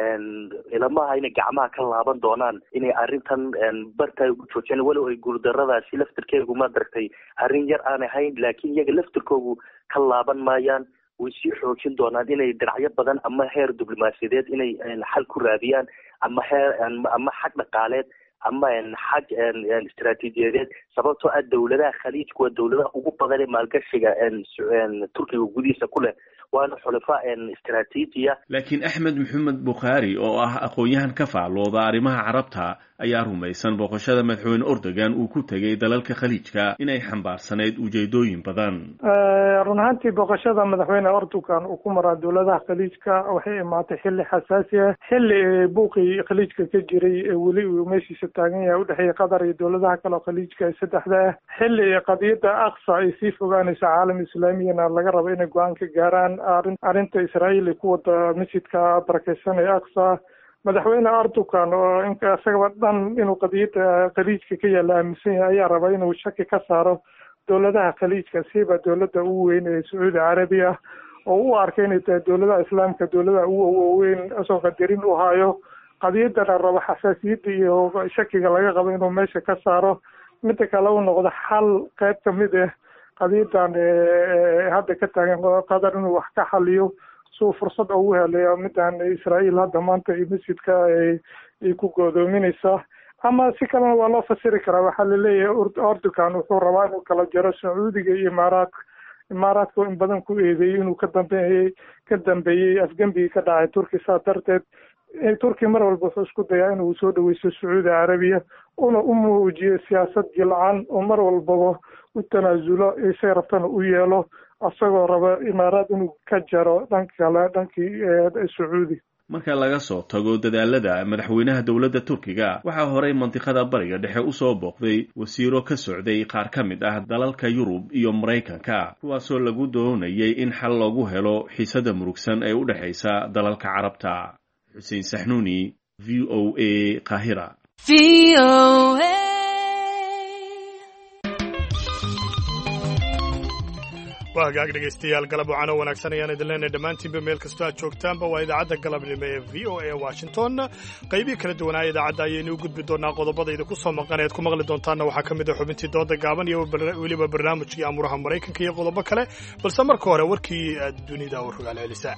ilamaha inay gacmaha ka laaban doonaan inay arrintan barta ugu joojiyaan walow ay guuldaradaasi laftirkeegu ma dartay arrin yar aan ahayn laakiin iyaga laftirkoogu ka laaban maayaan way sii xoojin doonaan inay dhinacyo badan ama heer diblomaasiyadeed inay xal ku raadiyaan ama xag dhaqaaleed ama xag istiraatiijiyadeed sababtoo ah dowladaha khaliijku waa dowladaha ugu badan ee maalgashiga Turkiga gudihiisa ku leh waana xulafa istiraatiijiya. laakiin Axmed Maxamed Bukhaari oo ah aqoon-yahan ka faallooda arrimaha carabta ayaa rumaysan booqashada madaxweyne Erdogan uu ku tegay dalalka khaliijka inay xambaarsanayd ujeedooyin badan. run ahaantii booqashada madaxweyne Erdogan uu ku maraa dowladaha khaliijka waxay imaatay xilli xasaasi ah xilli buuqii khaliijka ka jiray weli uu meeshiisa taagan yahay u dhexeeya Qatar iyo dowladaha kale oo khaliijka ee saddexda ah xilli qadiyadda Aqsa ay sii fogaanaysa caalam islaamiyana laga rabo inay go'aan ka gaaraan arrinta Israa'iil ku wada masjidka barakeysan ee Aqsa. madaxweyne Erdogan oo isagaba dhan inuu qadiyadda khaliijka ka yaala aaminsan yahay ayaa raba inuu shaki ka saaro dowladaha khaliijka siba dowladda ugu weyn ee Sacuudi Arabiya oo u arkay inay tahay dowladaha islaamka dowladaha ugu weyn asoo qadarin u hayo qadiyadana raba xasaasiyadda iyo shakiga laga qabo inuu meesha ka saaro midda kale uu noqdo xal qayb ka mid ah qadiyadan hadda ka taagan Qatar inuu wax ka xaliyo suu fursad ugu helay midaan Israa'iil hadda maanta iyo masjidka ay ku godoominaysaa. Ama si kalena waa loo fasiri karaa, waxaa laleeyahay Erdogan wuxuu rabaa inuu kala jaro Sacuudiga iyo imaaraadka in badan ku eedeeyey inuu ka dambeeyey afgembigii ka dhacay Turkiya. saa darteed Turkiya mar walba wuxuu isku dayaa inuu soo dhaweysto Sacuudi Carabiya una u muujiyo siyaasad jilcan oo mar walbaba u tanaasulo isay rabtana u yeelo, asagoo raba imaaraad inuu ka jaro dhankii Sacuudi. marka laga soo tago dadaalada madaxweynaha dowladda Turkiga waxaa horey mantiqada bariga dhexe u soo booqday wasiiro ka socday qaar ka mid ah dalalka Yurub iyo Mareykanka, kuwaasoo lagu doonayay in xal loogu helo xiisada murugsan ee u dhaxaysa dalalka Carabta. Xuseen Saxnuuni, VOA, Qaahira. waa hagaag dhegaystayaal galab wacan oo wanaagsan ayaan idin leenahay dhammaantiinba meel kastoo aad joogtaanba. waa idaacadda galabnimo ee VOA Washington. qaybii kala duwanaa idaacadda ayaynu u gudbi doonaa. qodobadayda ku soo maqan eed ku maqli doontaanna waxaa ka mid ah xubintii dooda gaaban iyo weliba barnaamijkii amuraha Maraykanka iyo qodobo kale, balse marka hore warkii dunida oo rogaal celisa.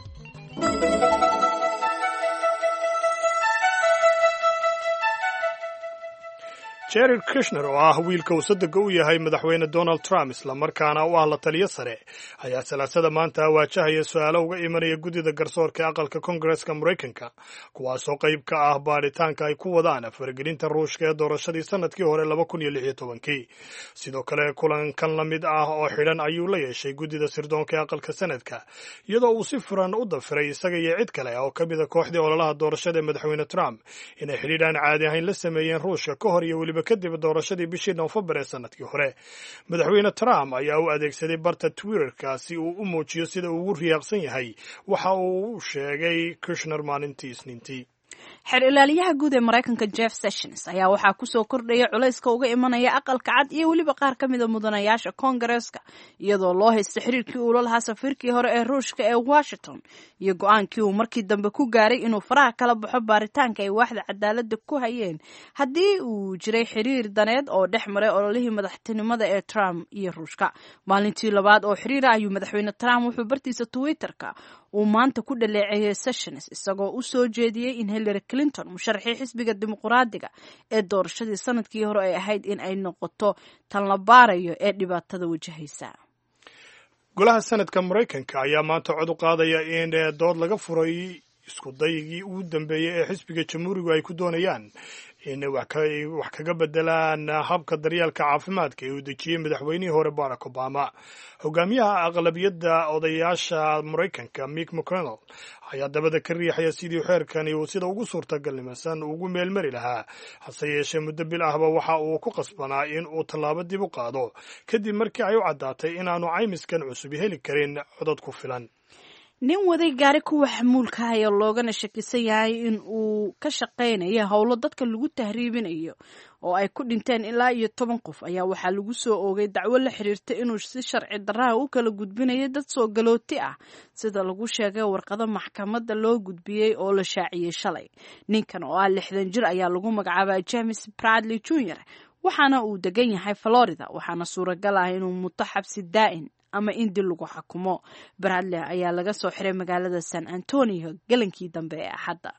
Jared Kushner oo ah wiilka uu sadega u yahay madaxweyne Donald Trump islamarkaana u ah la taliyo sare ayaa salaasada maanta waajahaya su-aalo uga imanaya guddida garsoorka aqalka Koongareeska Maraykanka, kuwaasoo qayb ka ah baadhitaanka ay ku wadaan faragelinta Ruushka ee doorashadii sanadkii hore 2016. sidoo kale kulankan la mid ah oo xidhan ayuu la yeeshay guddida sirdoonka ee aqalka sanadka, iyadoo uu si furan u dafiray isaga iyo cid kale oo ka mid a kooxdii ololaha doorashada ee madaxweyne Trump inay xidhiidh aan caadi ahayn la sameeyeen Ruushka ka hor iyo weliba kadib doorashadii bishii Noofambar ee sanadkii hore. madaxweyne Trump ayaa u adeegsaday barta Twitterka si uu u muujiyo sida uu ugu riyaaqsan yahay waxa uu sheegay Kushner maalintii Isniintii. xeer ilaaliyaha guud ee Maraykanka Jeff Sessions ayaa waxaa kusoo kordhaya culayska uga imanaya aqalka cad iyo weliba qaar ka mid a mudanayaasha Koongareeska, iyadoo loo haysta xiriirkii uu la lahaa safiirkii hore ee Ruushka ee Washington iyo go'aankii uu markii dambe ku gaaray inuu faraha kala baxo baaritaanka ay waaxda cadaaladda ku hayeen haddii uu jiray xiriir daneed oo dhex maray ololihii madaxtinimada ee Trump iyo Ruushka. maalintii labaad oo xiriir ah ayuu madaxweyne Trump wuxuu bartiisa Twitterka uu maanta ku dhaleeceeyay Sessions isagoo u soo jeediyey in Hillary Clinton musharaxii xisbiga dimuqraadiga ee doorashadii sanadkii hore ay ahayd in ay noqoto tan la baarayo ee dhibaatada wajahaysa. golaha sanadka Maraykanka ayaa maanta cod u qaadaya in dood laga furay isku daygii ugu dambeeyay ee xisbiga jamhuurigu ay ku doonayaan in wax kaga bedelaan habka daryeelka caafimaadka ee uu dejiyey madaxweynihii hore Barack Obama. hogaamiyaha aqlabiyadda odayaasha Maraykanka Mitch McConnell ayaa dabada ka riixaya sidii xeerkani uu sida ugu suurtagalnimasan ugu meelmari lahaa, hase yeeshee muddo bil ahba waxa uu ku qasbanaa in uu tallaabo dib u qaado kadib markii ay u caddaatay inaanu caymiskan cusub heli karin codad ku filan. nin waday gaari kuwa xamuulka ah oo loogana shakisan yahay in uu ka shaqaynayo howlo dadka lagu tahriibinayo oo ay ku dhinteen ilaa iyo 10 qof ayaa waxaa lagu soo oogay dacwo la xiriirta inuu si sharci darraha u kala gudbinayo dad soo galooti ah, sida lagu sheegay warqado maxkamadda loo gudbiyey oo la shaaciyey shalay. ninkan oo ah 60 jir ayaa lagu magacaabaa James Bradley Jr. waxaana uu degan yahay Florida, waxaana suuragal ah inuu muto xabsi daa'in ama in dil lagu xukumo. Bradley ayaa laga soo xiray magaalada San Antonio galankii dambe ee Axadda.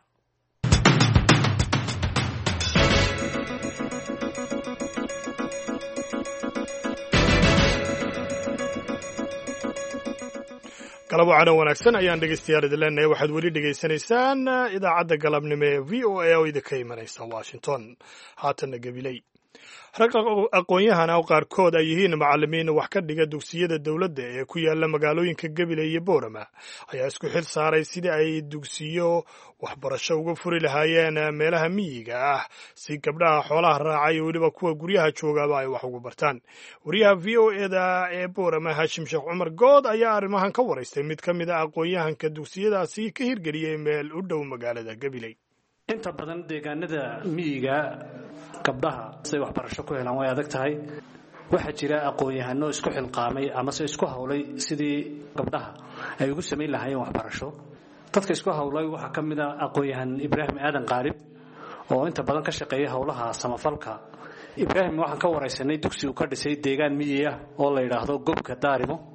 galab wacan wanaagsan ayaan dhegaystayaal idin leenahay. waxaad weli dhegaysanaysaan idaacadda galabnimo ee VOA oo idinka imanaysa Washington. haatanna gabiley rag aqoon-yahana oo qaarkood ay yihiin macallimiin wax ka dhiga dugsiyada dowladda ee ku yaala magaalooyinka Gabiley iyo Boorama ayaa isku xil saaray sidii ay dugsiyo waxbarasho uga furi lahaayeen meelaha miyiga ah si gabdhaha xoolaha raacay iyo weliba kuwa guryaha joogaba ay wax ugu bartaan. wariyaha VOA-da ee Boorama Hashim Sheekh Cumar Good ayaa arrimahan ka waraystay mid ka mid ah aqoon-yahanka dugsiyadaasi ka hirgeliyey meel u dhow magaalada Gabiley. inta badan deegaanada miyiga gabdhaha say waxbarasho ku helaan way adag tahay. waxaa jira aqoon-yahano isku xilqaamay ama se isku hawlay sidii gabdhaha ay ugu samayn lahaayeen waxbarasho. dadka isku hawlay waxaa ka mid ah aqoon-yahan Ibraahim Aadan Qaalib oo inta badan ka shaqeeya hawlaha samafalka. Ibraahim waxaan ka waraysanay dugsi uu ka dhisay deegaan miyi ah oo la yiraahdo Gobka Daarimo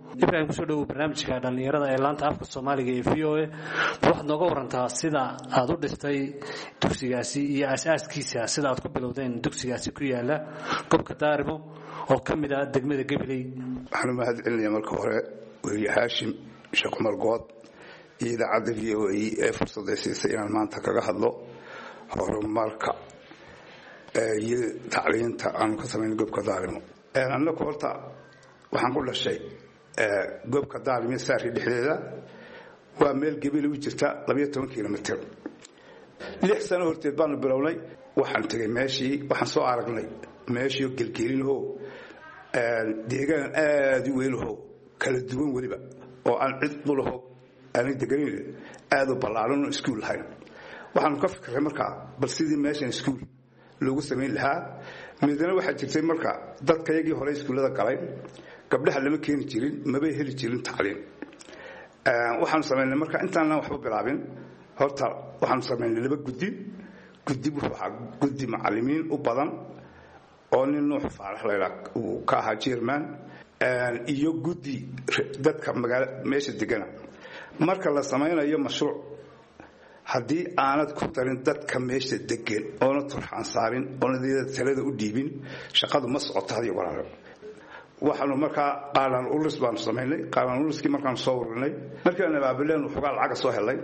ibraahim kusoo dhawow barnaamijka dhallinyarada ee laanta afka soomaaliga ee v o a waxaad nooga warantaa sida aad u dhistay dugsigaasi iyo aasaaskiisa sida aad ku bilowdeen dugsigaasi ku yaala gobolka daarimo oo ka mid ah degmada gabiley. waxaan u mahad celinayaa marka hore weriye haashim sheekh cumar good iyo idaacadda v o a ee fursadda siisay inaan maanta kaga hadlo horumarka iyo tacliinta aanu ka samayn gobolka daarimo. annagu horta waxaan ku dhashay goobka daarimo saari dhexdeeda waa meel gabiley u jirta 12 kilomitir. 6 sano horteed baanu bilownay. waxaan tegay meeshii waxaan soo aragnay meeshii gelgelinoo deegaan aad u weynoo kala duwan weliba oo aan cid dhulaho aan deganin aad u ballaaran oo iskuul lahayn. waxaan ka fikiray markaa bal sidii meeshan iskuul loogu samayn lahaa. midna waxaa jirtay markaa dadkayagii hore iskuullada galay gabdhaha lama keeni jirin mabay heli jirin tacliin. waxaan samaynay markaa intaan waxba bilaabin horta waxaan samaynay 2 guddi wuxuu ahaa guddi macallimiin u badan oo nin Nuux Faarax leeyahay uu ka ahaa chairman iyo guddi dadka magaalada meesha degana. marka la samaynayo mashruuc haddii aanad ku darin dadka meesha degan oona turxaan saarin oona talada u dhiibin shaqadu ma socoto hadiyo walaalo. waxaanu markaa qaalan ulus baan samaynay. qaalan uluskii markaan soo ururinay markaan abaabileen wuxuugaa lacag soo helay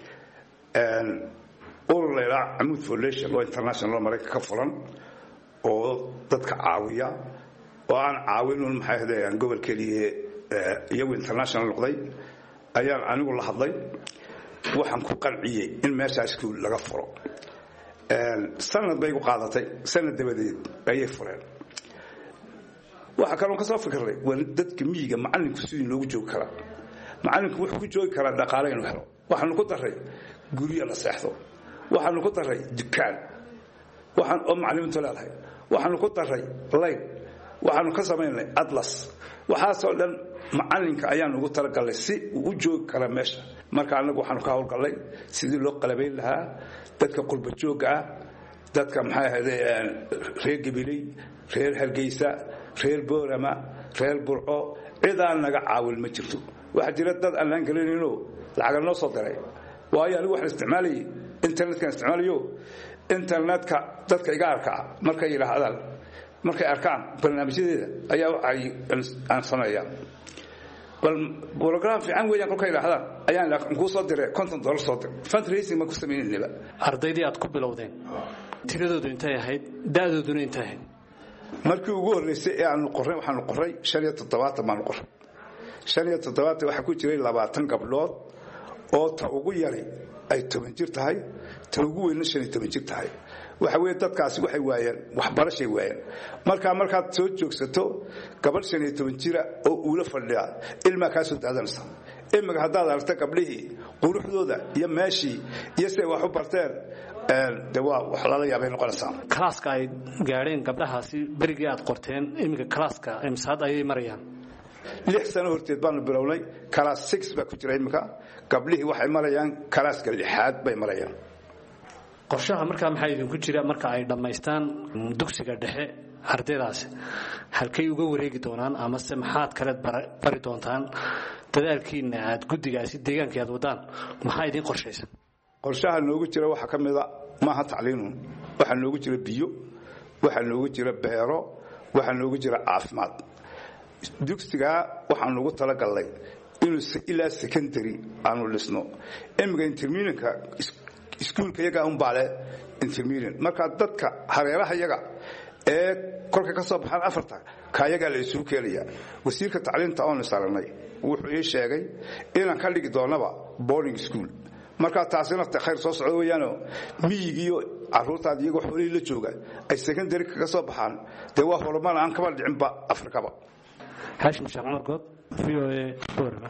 urur leeyahay Amoud Foundation oo international Mareykanka ka furan oo dadka caawiya oo aan caawinin maxay ahaydeen gobol kaliya iyagu international noqday ayaan anigu la hadlay. waxaan ku qanciyay in meesha iskuul laga furo. sanad bay ku qaadatay. sanad dabadeed ayay fureen. waxa kale oo ka soo fikiray waa dadka miyiga macallinku sidii loogu joogi karaa. macallinku wuxuu ku joogi karaa dhaqaale inuu helo. waxaanu ku daray guriga la seexdo. waxaanu ku daray dukaan. waxaan oo macallimiintu leedahay. waxaanu ku daray layl. waxaanu ka samaynay atlas. waxaasoo dhan macallinka ayaan ugu talagalay si uu u joogi kara meesha. marka anagu waxaanu ka howlgalay sidii loo qalabayn lahaa dadka qurba jooga ah, dadka maxay ahaydeen reer Gabiley, reer Hargeysa, reer Boorama, reer Burco. cidaan naga caawin ma jirto. waxa jira dad aan garanayno lacag noo soo diray. waayo anigu waxaan isticmaalay internetka isticmaalayo internetka dadka iga arka markay yiraahdaan markay arkaan barnaamijyadeeda ayaa aan sameeyaa bal program fiican weeyaan kolkay yiraahdaan ayaan ku soo diray $50 soo diray fundraising ma ku sameeyay. ardaydii aad ku bilowdeen tiradoodu intay ahayd da'dooduna intay ahayd markii ugu horeysay ee aan qoray waxaan qoray 57 baan qoray. 57 waxa ku jiray 20 gabdhood oo ta ugu yari ay 10 jir tahay ta ugu weyn 15 jir tahay. waxa weey dadkaasi waxay waayeen waxbarashay waayeen. markaad soo joogsato gabadh 15 jir oo uu la fadhiya ilma ka soo daadanaysa. ilmaha hadaad aragto gabdhihii quruxdooda iyo meeshii iyo say wax u barteen wax la yaabay noqonaysaa. klaaska ay gaareen gabdhahaasi berigii aad qorteen imika klaaska imsaad ayay marayaan. 6 sano horteed baanu bilownay. class 6 baa ku jira imika. gabdhihii waxay marayaan klaaska 6aad bay marayaan. qorshaha markaa maxay idinku jira marka ay dhammaystaan dugsiga dhexe ardaydaasi halkay uga wareegi doonaan ama se maxaad kale bari doontaan dadaalkiina aad guddigaasi deegaanka aad wadaan maxaa idin qorshaysan? qorshaha noogu jira waxa ka mid ah maaha tacliinu. waxa noogu jira biyo, waxa noogu jira beero, waxa noogu jira caafimaad. dugsiga waxaan ugu talagalay inuu ilaa secondary aanu dhisno. immiga intermediate-ka iskuulka yaga un baale intermediate. marka dadka hareeraha yaga ee kolka ka soo baxaan afarta ka yaga la isugu keenaya. wasiirka tacliinta oo saarnay wuxuu ii sheegay inaan ka dhigi doonaba boarding school. marka taasina khayr soo socdo weeyaan miyigiyo caruurtaad iyagu xoolihii la jooga ay secondary ka soo baxaan dee waa horumar aan kaba dhicinba Afrikaba. Haashim Sheekh Cumar Good, VOA Boorama.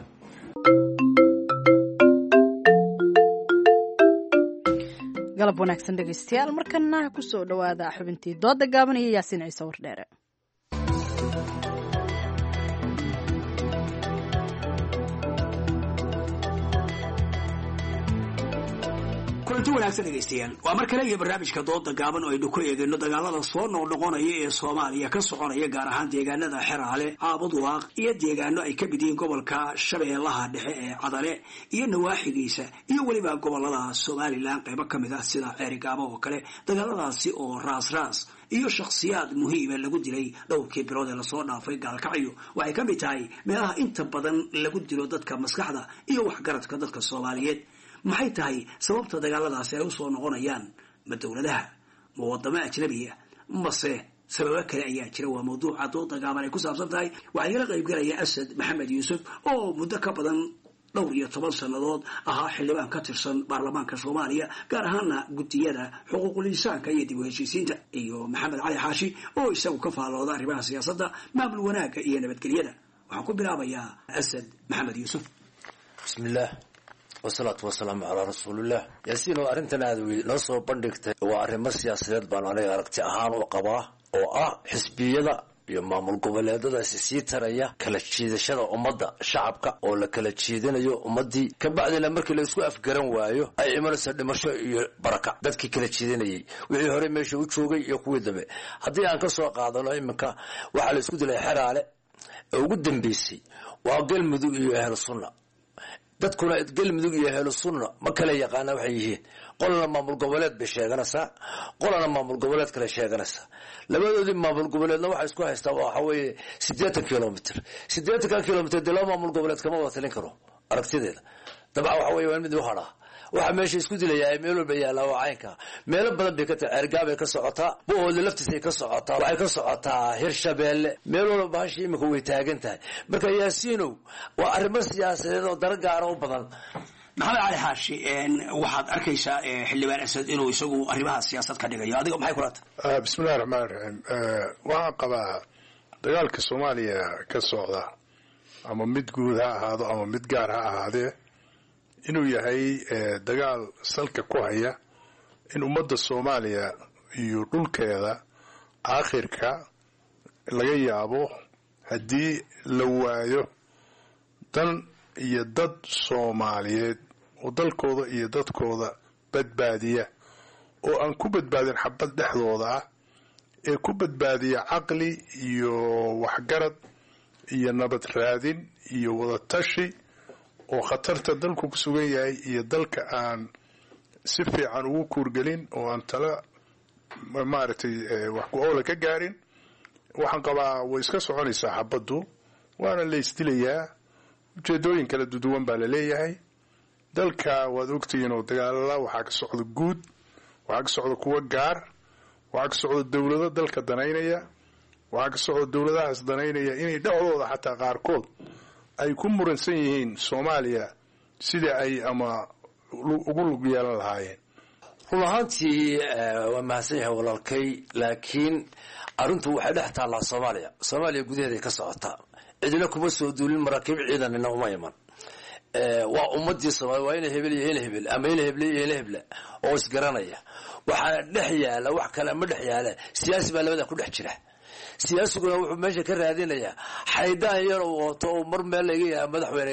galab wanaagsan dhegaystayaal markana ku soo dhawaada xubintii dooda gaaban iyo Yaasiin Ciise Wardheere. kulanti wanaagsan dhegaystayaal waa mar kale iyo barnaamijka dooda gaaban oo aynu ku eegayno dagaalada soo noqnoqonaya ee Soomaaliya ka soconaya gaar ahaan deegaanada Xeraale, Aabuduwaaq iyo deegaano ay ka mid yihiin gobolka Shabeellaha Dhexe ee Cadale iyo nawaaxigiisa iyo waliba gobolada Soomaaliland qaybo ka mid ah sida Ceerigaabo oo kale. Dagaaladaasi oo raas iyo shakhsiyaad muhiim ah lagu dilay dhowrkii bilood ee la soo dhaafay gaalkacyo waxay ka mid tahay meelaha inta badan lagu dilo dadka maskaxda iyo waxgaradka dadka Soomaaliyeed. maxay tahay sababta dagaaladaasi ay u soo noqonayaan ma dawladaha ma wadamo ajnabi ah mase sababo kale ayaa jira waa mawduuca dooda gaaban ay ku saabsan tahay waxaa igala qayb galaya Asad Maxamed Yuusuf oo muddo ka badan 12 sannadood ahaa xildhibaan ka tirsan baarlamaanka Soomaaliya gaar ahaana gudiyada xuquuqul insaanka iyo dib u heshiisiinta iyo Maxamed Cali Xaashi oo isagu ka faalooda arrimaha siyaasadda maamul wanaagga iyo nabadgelyada. waxaan ku bilaabayaa Asad Maxamed Yuusuf. bismillaah والصلاة والسلام على رسول الله. ياسين وأرنتنا هذا نصو بندقته وأرم السياسات بان عليه أركتي أهان وقباه حسبية iyo maamul goboleedada si taraya kala jiidashada ummadda shacabka oo la kala jiidanayo ummadii ka bacdina markii la isku afgaran waayo ay imanayso dhimasho iyo baraka dadkii kala jiidanayay wixii hore meesha u joogay iyo kuwii dambe. haddii aan ka soo qaadano iminka waxa la isku dilay Xeraale ee ugu dambeysay waa Galmudug iyo Ahlu Sunna. dadkuna Galmudug iyo Ahlu Sunna ma kala yaqaan waxay yihiin qolna maamul goboleed bay sheeganaysaa qolna maamul goboleed kale sheeganaysaa. labadoodii maamul goboleedna waxa isku haystaa waxa weeye 80 kilomitir 80 kilomitir de laba maamul goboleed kama wada talin karo aragtideeda. dabcan waxa weeye waa mid u haraa waxa meesha isku dilayay meel walba yaala waa caynka meel badan bay ka Ceerigaabo ay ka socotaa boqol laftiisa ay ka socotaa waxay ka socotaa Hirshabeelle meel walba baashi imika way taagan tahay. marka Yaasiinow waa arrimo siyaasadeed oo dara gaar u badan. maxamed cali xaashi waxaad arkaysaa xildhibaan Asad inuu isagu arrimaha siyaasad ka dhigayo adiga maxay kula tahay? bismillaahir rahmaanir rahiim. waxaan qabaa dagaalka Soomaaliya ka socda ama mid guud ha ahaado ama mid gaar ha ahaadee inuu yahay dagaal salka ku haya in ummadda Soomaaliya iyo dhulkeeda aakhirka laga yaabo haddii la waayo dan iyo dad Soomaaliyeed oo dalkooda iyo dadkooda badbaadiya oo aan ku badbaadin xabad dhexdooda ah ee ku badbaadiya caqli iyo waxgarad iyo nabad raadin iyo wada tashi oo khatarta dalku ku sugan yahay iyo dalka aan si fiican ugu kuurgelin oo aan tala maaragtay wax ku oola ka gaarin. waxaan qabaa way iska soconaysaa xabaddu waana la isdilayaa ujeedooyin kala duwan baa la leeyahay. dalka waad ogtihiin oo dagaalada waxaa ka socda guud waxaa ka socda kuwa gaar waxaa ka socda dawlado dalka danaynaya waxaa ka socda dawladahaas danaynaya inay dhexdooda xataa qaarkood ay ku muransan yihiin Soomaaliya sida ay ama ugu lug yeelan lahaayeen. run ahaantii waa mahadsan yahay walaalkay laakiin arrintu waxay dhex taallaa Soomaaliya gudaheeda ka socotaa cidina kuma soo duulin maraakiib ciidanina uma iman. waa ummadii Soomaaliya waa inay hebel ama inay hebla oo isgaranaya waxaana dhex yaala wax kale ma dhex yaala siyaasi baa labada ku dhex jira. siyaasiguna wuxuu meesha ka raadinayaa xaydaan yar oo wato oo mar meel laga yahay madaxweyne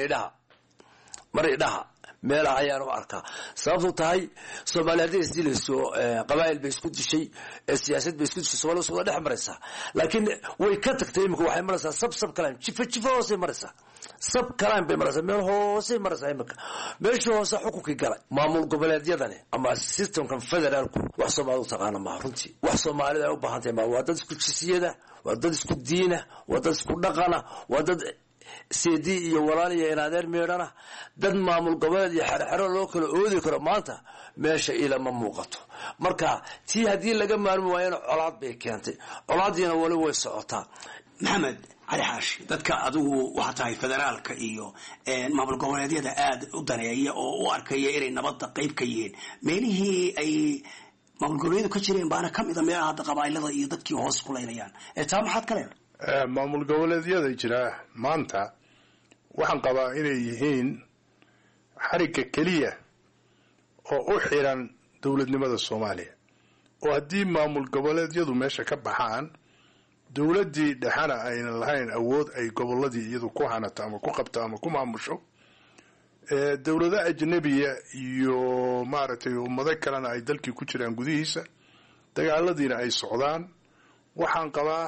idhaha meelaha ayaan u arkaa. sababtu tahay Soomaaliya hadday isdilayso qabaa'il bay isku dishay siyaasad bay isku dishay Soomaaliya soo dhex maraysa laakiin way ka tagtay imika waxay maraysaa sab kalaan jifa hoose maraysa sab kalaan bay maraysaa meel hoose maraysaa imika meesha hoose xukunkii galay maamul goboleedyadani ama systemkan federaalku wax Soomaaliya u taqaana ma runtii wax Soomaalida ay u baahan tahay waa dad isku jinsiyada waa dad isku diina waa dad isku dhaqana waa dad seedi iyo walaaliya inaadeer meedhana dad maamul goboleed iyo xarxaro loo kala oodi karo maanta meesha ila ma muuqato. marka tii hadii laga maarmi waayeen colaad bay keentay colaadiina wali way socotaa. maxamed cali xaashi dadka adigu waxa tahay federaalka iyo maamul goboleedyada aad u daneeya oo u arkaya inay nabadda qayb ka yihiin meelihii ay maamul goboleedyadu ka jireen baana ka mid ah meelaha hadda qabaa'ilada iyo dadkii hoos ku leynayaan taa maxaad ka leedahay? maamul goboleedyada jira maanta waxaan qabaa inay yihiin xarigga keliya oo u xiran dawladnimada Soomaaliya oo haddii maamul goboleedyadu meesha ka baxaan dawladdii dhexana aynan lahayn awood ay goboladii iyadu ku hanato ama ku qabto ama ku maamusho dowlado ajnabiya iyo maaragtay ummado kalena ay dalkii ku jiraan gudihiisa dagaaladiina ay socdaan waxaan qabaa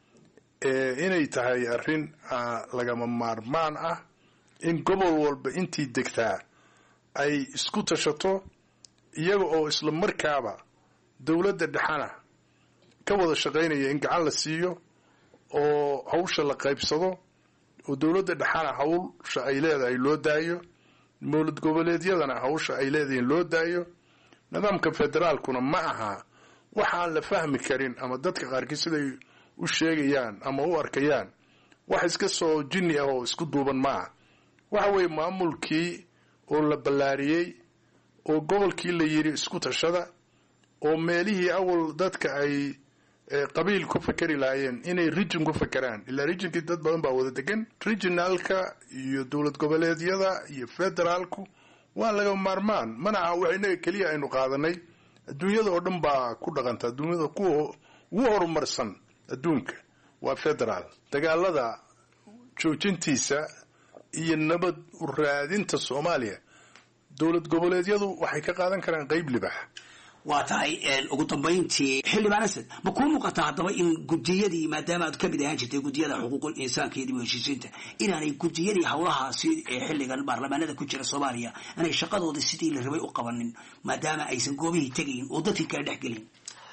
inay tahay arrin lagama maarmaan ah in gobol walba intii degtaa ay isku tashato iyaga oo isla markaaba dowladda dhexana ka wada shaqaynaya in gacan la siiyo oo hawsha la qaybsado oo dowladda dhexana hawsha ay leedahay loo daayo dowlad goboleedyadana hawsha ay leedahiin loo daayo nidaamka federaalkuna ma aha waxaan la fahmi karin ama dadka qaarkii siday u sheegayaan ama u arkayaan wax iska soo jinni ah oo isku duuban maaha waxa weeye maamulkii oo la ballaariyey oo gobolkii la yidhi isku tashada oo meelihii awal dadka ay qabiil ku fakeri lahaayeen inay region ku fakeraan ilaa regionkii dad badan baa wada degan regionalka iyo dowlad goboleedyada iyo federaalku waa laga maarmaan manaha wax inaga keliya aynu qaadanay adduunyada oo dhan baa ku dhaqanta adduunyada kuwa ugu horumarsan adduunka waa federaal dagaalada joojintiisa iyo nabad u raadinta Soomaaliya dowlad goboleedyadu waxay ka qaadan karaan qayb libax waa tahay ugu dambeyntii xildhibaan asad ma kuu muuqataa haddaba in gudiyadii maadaama aad ka mid ahaan jirtay gudiyada xuquuqul insaanka iyo dib u heshiisiinta inaanay gudiyadii howlahaasi ee xilligan baarlamaanada ku jira Soomaaliya aanay shaqadooda sidii la rabay u qabanin maadaama aysan goobihii tegayn oo dadkii kala dhex gelin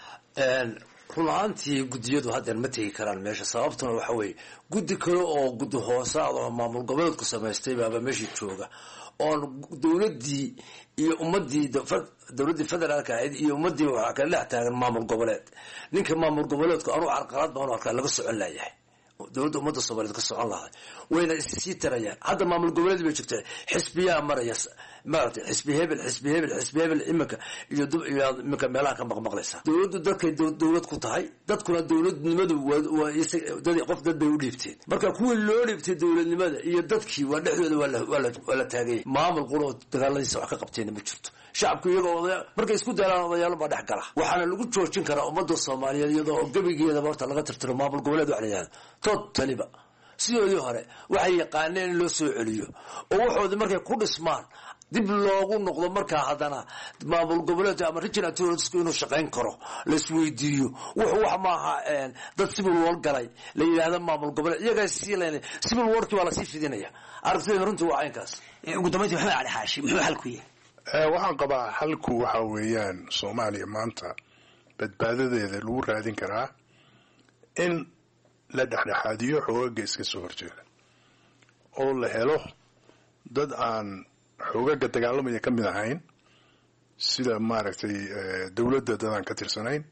run ahaantii gudiyadu haddeer ma tegi karaan meesha sababtuna waxa weeye guddi kale oo guddi hoosaad oo maamul goboleedku samaystay baaba meeshii jooga oon dowladdii iyo ummaddii dowladdii federaalka ahayd iyo ummaddii waxaa kala dhex taagan maamul goboleed ninka maamul goboleedku anuu carqalad baan u arkaa laga socon laayahay dowladda ummadda Soomaaliyeed ka socon lahayd wayna isii tarayaan hadda maamul goboleed bay joogtaa xisbiyaa maraya maaragtay xisbi hebel iminka iyo iminka meelaha ka maqmaqlaysa dowladdu dadkay dowlad ku tahay dadkuna dowladnimadu qof dad bay u dhiibteen marka kuwii loo dhiibtay dowladnimada iyo dadkii waa dhexdooda waa la taagayay maamul quroo dagaaladiisa wax ka qabteena ma jirto shacabku iyagoo markay isku daalaan odayaal baa dhex gala waxaana lagu joojin karaa ummadda Soomaaliyeed iyadoo gabigeeda horta laga tirtiro maamul goboleed wax la yiraahdo totaliba sidoodii hore waxay yaqaaneen in loo soo celiyo oo waxoodii markay ku dhismaan dib loogu noqdo markaa haddana maamul goboleed ama regional authorities inuu shaqayn karo la isweydiiyo wuxuu wax maaha dad civil war galay la yiraahdo maamul goboleed iyaga siileen civil warki waa la sii fidinaya aragtida runtii waa aynkaas ugu dambeyntii Maxamed Cali Xaashi muxuu xalku yahay waxaan qabaa xalku waxa weeyaan Soomaaliya maanta badbaadadeeda lagu raadin karaa in la dhexdhexaadiyo xoogaga iska soo horjeeda oo la helo dad aan xoogaga dagaalamaya ka mid ahayn sida maaragtay dowladda dadaan ka tirsanayn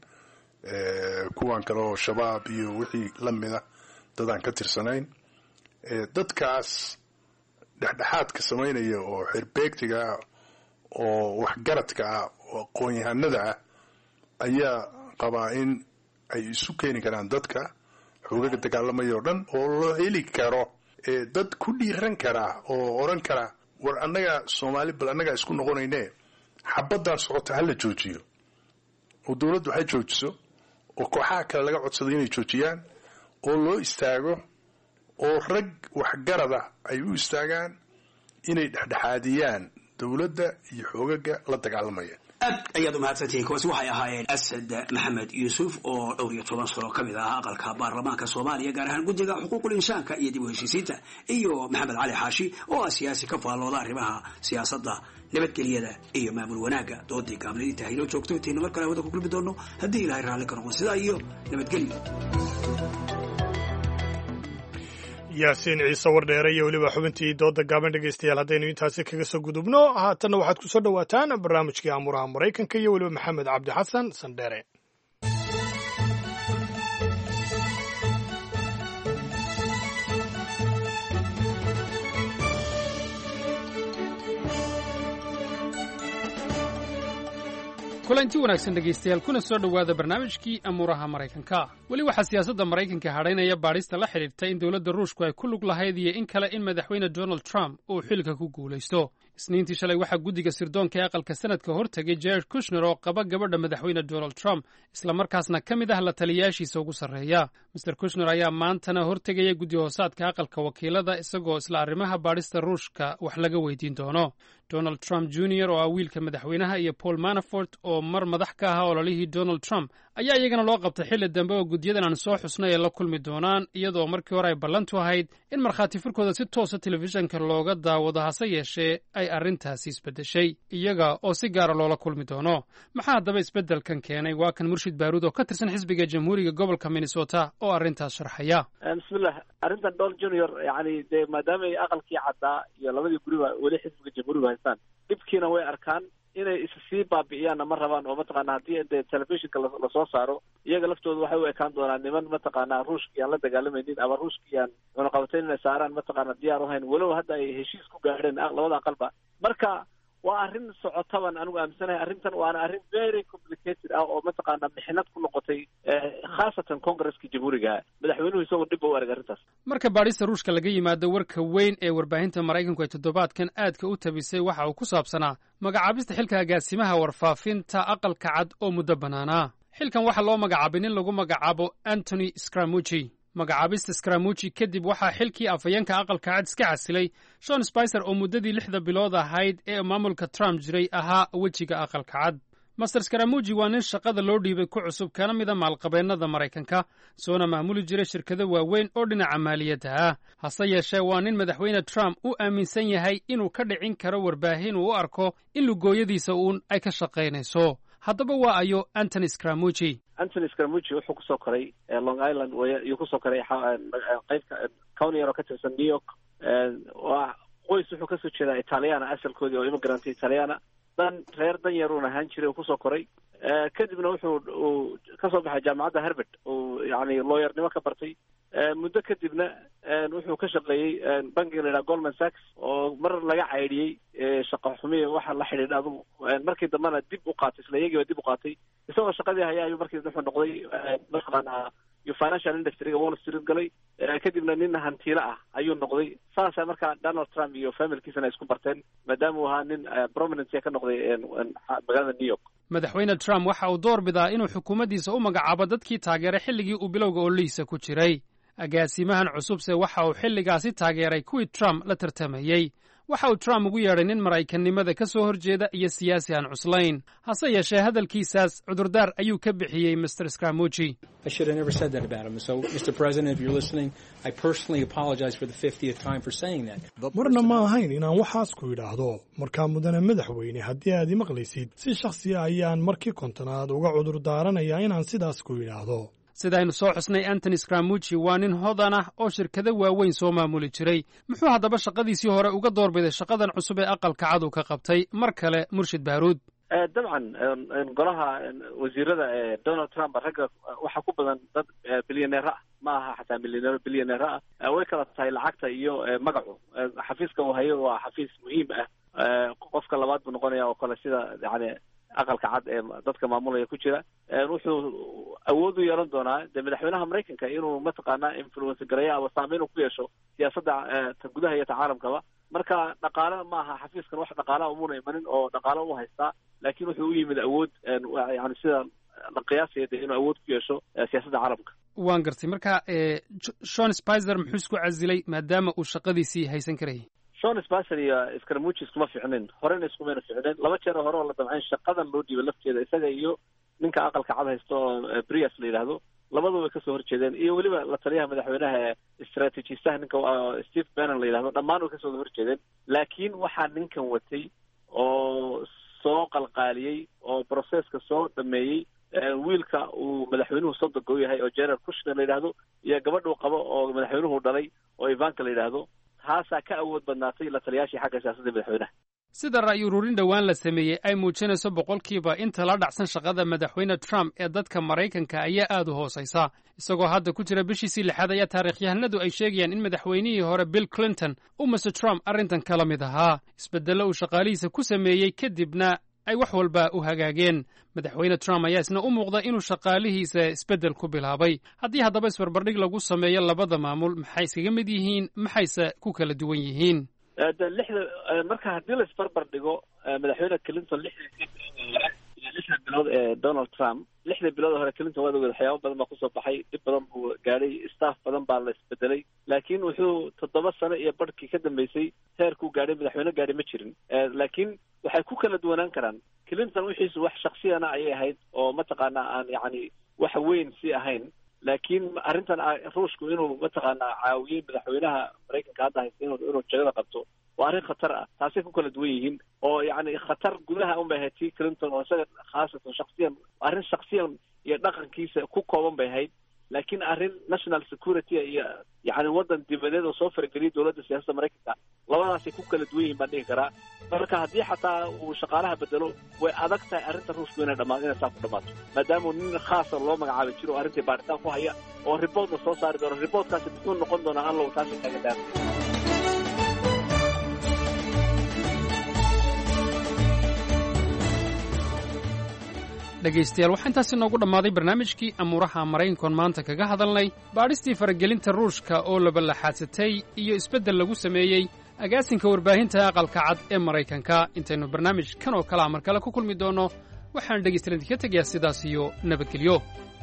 kuwan kale oo shabaab iyo wixii la mida dadaan ka tirsanayn dadkaas dhexdhexaadka samaynaya oo xirbeegtiga ah oo waxgaradka ah oo aqoon-yahanada ah ayaa qabaa in ay isu keeni karaan dadka xoogaga dagaalamaya oo dhan oo loo heli karo dad ku dhiiran kara oo oran kara war annaga Soomaali bal annaga isku noqonayne xabaddan socota hala joojiyo oo dawladdu waxay joojiso oo kooxaha kale laga codsado inay joojiyaan oo loo istaago oo rag waxgarada ay u istaagaan inay dhexdhexaadiyaan dawladda iyo xoogaga la dagaalamaya aad ayaad u mahadsantihiin kuwaas waxay ahaayeen Asad Maxamed Yuusuf oo 12 sano ka mid ah aqalka baarlamaanka Soomaaliya gaar ahaan guddiga xuquuqul insaanka iyo dib u heshiisiinta iyo Maxamed Cali Xaashi oo siyaasi ka faalooda arrimaha siyaasadda nabadgelyada iyo maamul wanaagga doodii kaamilada haylo joogto inta mar kale wada ku kulmi doono haddii Ilaahay raali ka noqon sidaa iyo nabadgelyo yaasiin ciise wardheere iyo weliba xubintii dooda gaaban dhegaystayaal haddaynu intaasi kaga soo gudubno haatanna waxaad ku soo dhowaataan barnaamijkii amuraha maraykanka iyo weliba maxamed cabdi xasan sandheere kulanti wanaagsan dhegaystayaal kuna soo dhowaada barnaamijkii amuuraha maraykanka weli waxaa siyaasadda maraykanka hadhaynaya baadhista la xidhiirta in dowladda ruushku ay ku lug lahayd iyo in kale in madaxweyne donald trump uu xilka ku guulaysto isniintii shalay waxaa guddiga sirdoonka ee aqalka sanadka hortegay jared kushner oo qaba gabadha madaxweyne donald trump islamarkaasna ka mid ah la taliyayaashiisa ugu sarreeya master kushner ayaa maantana hortegaya guddi hoosaadka aqalka wakiilada isagoo isla arrimaha baadhista ruushka wax laga weydiin doono donald trump junior oo ah wiilka madaxweynaha iyo paul manafort oo mar madax ka ahaa ololihii donald trump ayaa iyagana loo qabtay xilli dambe oo guddiyadan aan soo xusnay ay la kulmi doonaan iyadoo markii hore ay ballantu ahayd in markhaati furkooda si toosa telefishanka looga daawado hase yeeshee ay arrintaasi isbeddeshay iyaga oo si gaara loola kulmi doono maxaa haddaba isbeddelkan keenay waa kan murshid baaruud oo ka tirsan xisbiga jamhuuriga gobolka minnesota oo arrintaas sharxaya bismillah arrintan donald junior yani dee maadaama ay aqalkii caddaa iyo labadii guriba weli xisbiga jamhuuriga haystaan dhibkiina way arkaan inay issii baabi'iyaanna ma rabaan oo mataqaana haddii dee telefishinka lasoo saaro iyaga laftooda waxay u ekaan doonaan niman mataqaana ruushkii aan la dagaalamaynin ama ruushkii aan cunaqabatayn inay saaraan mataqaana diyaar u hayn walow hadda ay heshiis ku gaadheen labada aqalba marka waa arrin socotaban anigu aaminsanahay arrintan waana arrin very complicated ah oo mataqaana mixnad ku noqotay khaasatan congresska jamhuuriga madaxweynuhu isagoo dhib u arag arrintaas marka baadhista ruushka laga yimaado warka weyn ee warbaahinta maraykanku ay toddobaadkan aadka u tabisay waxa uu ku saabsanaa magacaabista xilka agaasimaha warfaafinta aqalka cad oo muddo bannaanaa xilkan waxaa loo magacaabay nin lagu magacaabo antony scaramucci magacaabista scaramucci kadib waxaa xilkii afhayeenka aqalka cad iska casilay shon spicer oo muddadii 6 bilood ahayd ee maamulka trump jiray ahaa wejiga aqalka cad master scaramucci waa nin shaqada loo dhiibay ku cusub kana mida maalqabeennada maraykanka soona maamuli jiray shirkado waaweyn oo dhinaca maaliyadda ah hase yeeshee waa nin madaxweyne trump u aaminsan yahay inuu ka dhicin karo warbaahin uu u arko in lugooyadiisa uun ay ka shaqaynayso haddaba waa ayo antony scaramucci antony scaramucci wuxuu kusoo koray long island iyuu kusoo koray qaybka county yar oo ka tirsan new york waa qoys wuxuu kasoo jeedaa italiana asalkoodii oo immigrant italiana reer dan yaruun ahaan jiray oo kusoo koray kadibna uu kasoo baxay jaamacadda harvard uu yani looyarnimo ka bartay muddo kadibna wuxuu ka shaqeeyey bankiga la yidhaha goldman sachs oo mar laga caydhiyey shaqo xumiya waxa la xidhiidha adugu markii dambena dib u qaatay isla iyagiiba dib u qaatay isagoo shaqadii haya ayuu markii wuxuu noqday mataqaana iyo financial industryga wall street galay kadibna nin hantiilo ah ayuu noqday saasa markaa donald trump iyo familkiisana isku barteen maadaama uu ahaa nin prominence ka noqday magaalada new york madaxweyne trump waxa uu door bidaa inuu xukuumaddiisa u magacaabo dadkii taageeray xilligii uu bilowga ololihiisa ku jiray agaasimahan cusubse waxa uu xilligaasi taageeray kuwii trump la tartamayey waxa uu trump ugu yeedhay nin maraykannimada ka soo horjeeda iyo siyaasi aan cuslayn hase yeeshee hadalkiisaas cudurdaar ayuu ka bixiyey master scaramucci marna ma ahayn inaan waxaas ku idhaahdo markaa mudane madaxweyne haddii aad imaqlaysid si shakhsiya ayaan markii kontonaad uga cudurdaaranayaa inaan sidaas ku idhaahdo sidaynu soo xusnay antony scaramucci waa nin hodan ah oo shirkado waaweyn soo maamuli jiray muxuu haddaba shaqadiisii hore uga doorbiday shaqadan cusub ee aqalka cad uu ka qabtay mar kale murshid baaruud dabcan golaha wasiirada donald trump ragga waxaa ku badan dad bilyaneera ah ma aha xataa bilyaneera ah way kala tahay lacagta iyo magacu xafiiska uu hayo waa xafiis muhiim ah qofka labaad buu noqonaya oo kale sida yani aqalka cad ee dadka maamulaya ku jira wuxuu awood u yeelan doonaa dee madaxweynaha maraykanka inuu mataqaanaa influence gareeyo ama saameyn uu ku yeesho siyaasadda ta gudaha iyo ta caalamkaba marka dhaqaale maaha xafiiskan wax dhaqaalaha umuna imanin oo dhaqaalo u haystaa laakiin wuxuu u yimid awood yani sida la qiyaasaya dee inuu awood ku yeesho siyaasadda caalamka waan gartay marka shon spicer muxuu isku casilay maadaama uu shaqadiisii haysan karayay shon spicer iyo scaramucci iskuma ficnin horena iskumayna ficnin laba jeer hore oo la damcayn shaqadan loo dhiibay lafteeda isaga iyo ninka aqalka cad haysto oo brias la yidhaahdo labaduba way kasoo horjeedeen iyo weliba la taliyaha madaxweynaha strategistaha ninka steve bannon la yidhahdo dhammaan way kasoo horjeedeen laakiin waxaa ninkan watay oo soo qalqaaliyey oo processka soo dhameeyey wiilka uu madaxweynuhu soddonka u yahay oo jared kushner la yidhaahdo iyo gabadhuu qabo oo madaxweynuhu dhalay oo ivanka la yidhaahdo taasaa ka awood badnaatay la taliyaashii xagga siyaasadda madaxweynaha sida ra'yi ururin dhowaan la sameeyey ay muujinayso boqolkiiba inta la dhacsan shaqada madaxweyne trump ee dadka maraykanka ayaa aad u hoosaysa isagoo hadda ku jira bishiisii 6 ayaa taariikhyahanadu ay sheegayaan in madaxweynihii hore bill clinton uu mr trump arrintan kala mid ahaa isbeddello uu shaqaalihiisa ku sameeyey kadibna ay wax walba u hagaageen madaxweyne trump ayaa isna u muuqda inuu shaqaalihiisa isbeddel ku bilaabay haddii haddaba isbarbardhig lagu sameeyo labada maamul maxay iskaga mid yihiin maxayse ku kala duwan yihiin lixda marka haddii la isbarbar dhigo madaxweyne Clinton lixda bilood ee Donald Trump lixda bilood hore Clinton waa waxyaabo badan baa kusoo baxay dib badan buu gaadhay staff badan baa la isbedelay laakiin wuxuu 7 sano iyo barkii ka dambeysay heerku gaadhay madaxweyne gaadhay ma jirin laakiin waxay ku kala duwanaan karaan Clinton wixiisu wax shakhsiyana ayay ahayd oo mataqaana aan yani wax weyn si ahayn laakiin arrintan ruushku inuu mataqaana caawiyay madaxweynaha Mareykanka hadda haysta inuu jagada qabto waa arrin khatar ah taasi ku kala duwan yihiin oo yani khatar gudaha un bay ahayd Clinton oo isaga khaasatan shakhsiyan arrin shakhsiyan iyo dhaqankiisa ku kooban bay ahayd laakiin arrin national security iyo yani wadan dibadeed oo soo fargeliyay dowladda siyaasadda Mareykanka labadaasay ku kala duwan yihiin baan dhihi karaa marka haddii xataa uu shaqaalaha bedelo way adag tahay arrinta ruushku inay saa ku dhammaato maadaama nin khaasa loo magacaabay jiro arrintii baaritaan ku haya oo riboodna soo saari doono riboodkaasi muxuu noqon doonaa aan low taasi kaga dhaafay dhegaystayaal waxaa intaasi noogu dhammaaday barnaamijkii amuuraha maraykankoon maanta kaga hadalnay baadhistii faragelinta ruushka oo labalaxaadsatay iyo isbeddel lagu sameeyey agaasinka warbaahinta aqalka cad ee maraykanka intaynu barnaamij kan oo kalea mar kale ku kulmi doonno waxaan dhegaystayaal idinka tegayaa sidaas iyo nabadgelyo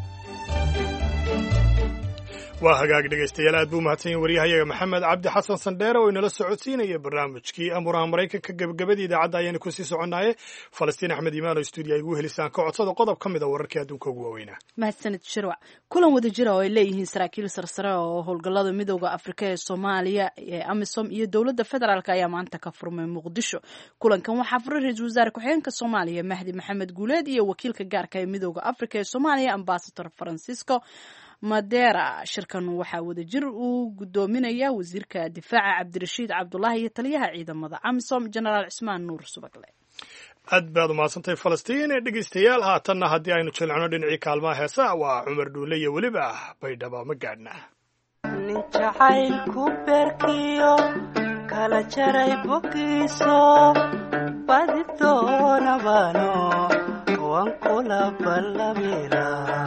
waa hagaag dhegaystayaal aad buu mahadsan yahay waryahayaga maxamed cabdi xasan sandheere oo inala socodsiinaya barnaamijkii amuuraha maraykanka gebagabadii idaacadda ayaanu kusii soconaaye falastiin axmed imaan oo stuudiya igu helisaan ka codsada qodob ka mid a wararkii adduunka ugu waaweynaa mahadsanid shirwac kulan wada jira oo ay leeyihiin saraakiil sarsare oo howlgallada midooda afrika ee soomaaliya ee amisom iyo dowladda federaalk ayaa maanta ka furmay muqdisho kulankan waxaa furay ra-iisul wasaare ku-xigeenka soomaaliya mahdi maxamed guuleed iyo wakiilka gaarka ee midooda afrika ee soomaaliya ambasador francisco Madera shirkan waxaa wadajir uu gudoominaya wasiirka difaaca Cabdirashiid Cabdullaahi iyo taliyaha ciidamada AMISOM General Cismaan Nuur Subagle aad baad umahadsantahay falastiin dhegaystayaal haatanna haddii aynu jilcino dhinacii kaalmaha heesa waa cumar dhuule iyo weliba baydhaba ma gaadhna nin jacaylku beerkiyo kala jaray bogiiso badi doonabano waan kula ballamila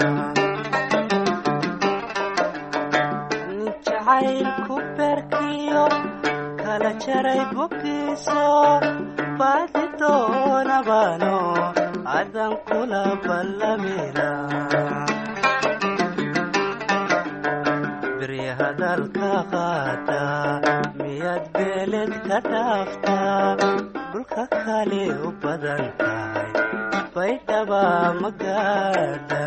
jacaylku beerkiyo kala jaray bogiiso badi doonabano adan kula ballamila beri hadalka qaata miyaad beeled ka dhaaftaa dhulka kale u badan tahay baydhaba ma gaadha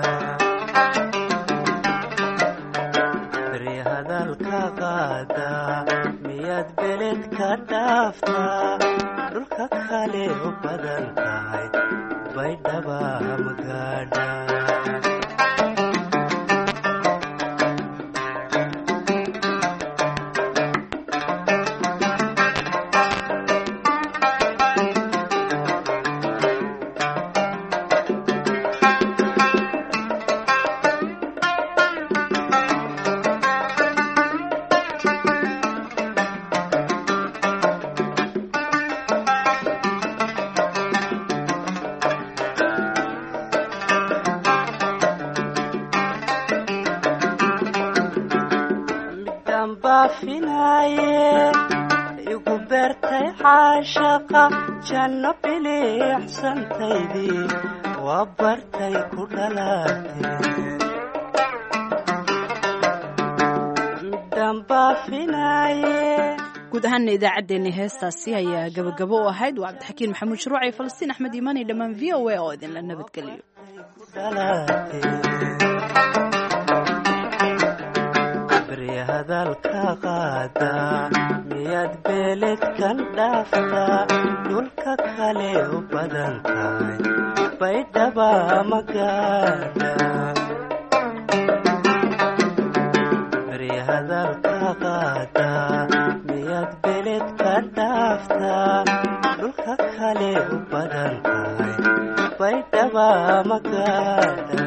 miyaad beled ka dhaaftaa dhulka kale u badan tahay baydhaba ma gaadha igu beertay caashaqa janno biliicsantaydii waa bartay ku dhalaatee midaan baafinaye guud ahaana idaacaddeenna heestaasi ayaa gabagabo u ahayd waa cabdixakiin maxamuud shuruuc iyo falastiin axmed iimaan iyo dhammaan v o a oo idinla nabadgeliyo hadalka qaada miyaad beeled kan dhaaftaa dhulka kale u badan tahay baydhaba ma gaadha beri hadalka qaada miyaad beeled kan dhaaftaa dhulka kale u badan tahay baydhaba ma gaadha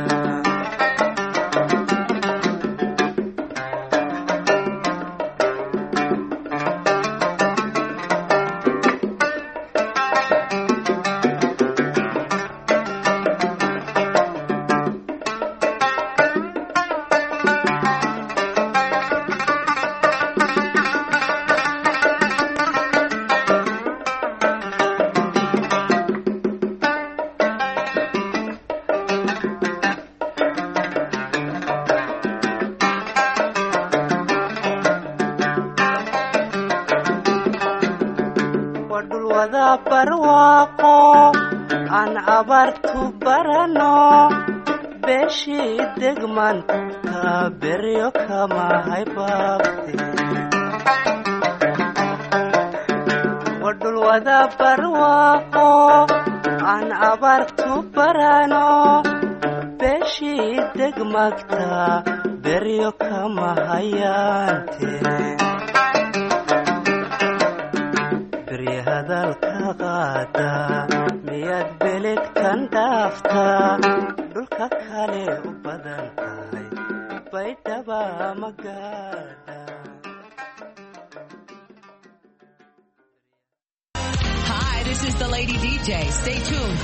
wada barwaaqo aan abartu barano beeshii degmanta beryo kama haybaabte wadhul wada barwaaqo aan abartu barano beeshii degmagta beryo kama hayaante berye hadalka qaada miyaad beledkan dhaafta dhulka kale u badan tahay baydhaba magaadha. Hi, this is the Lady DJ. Stay tuned.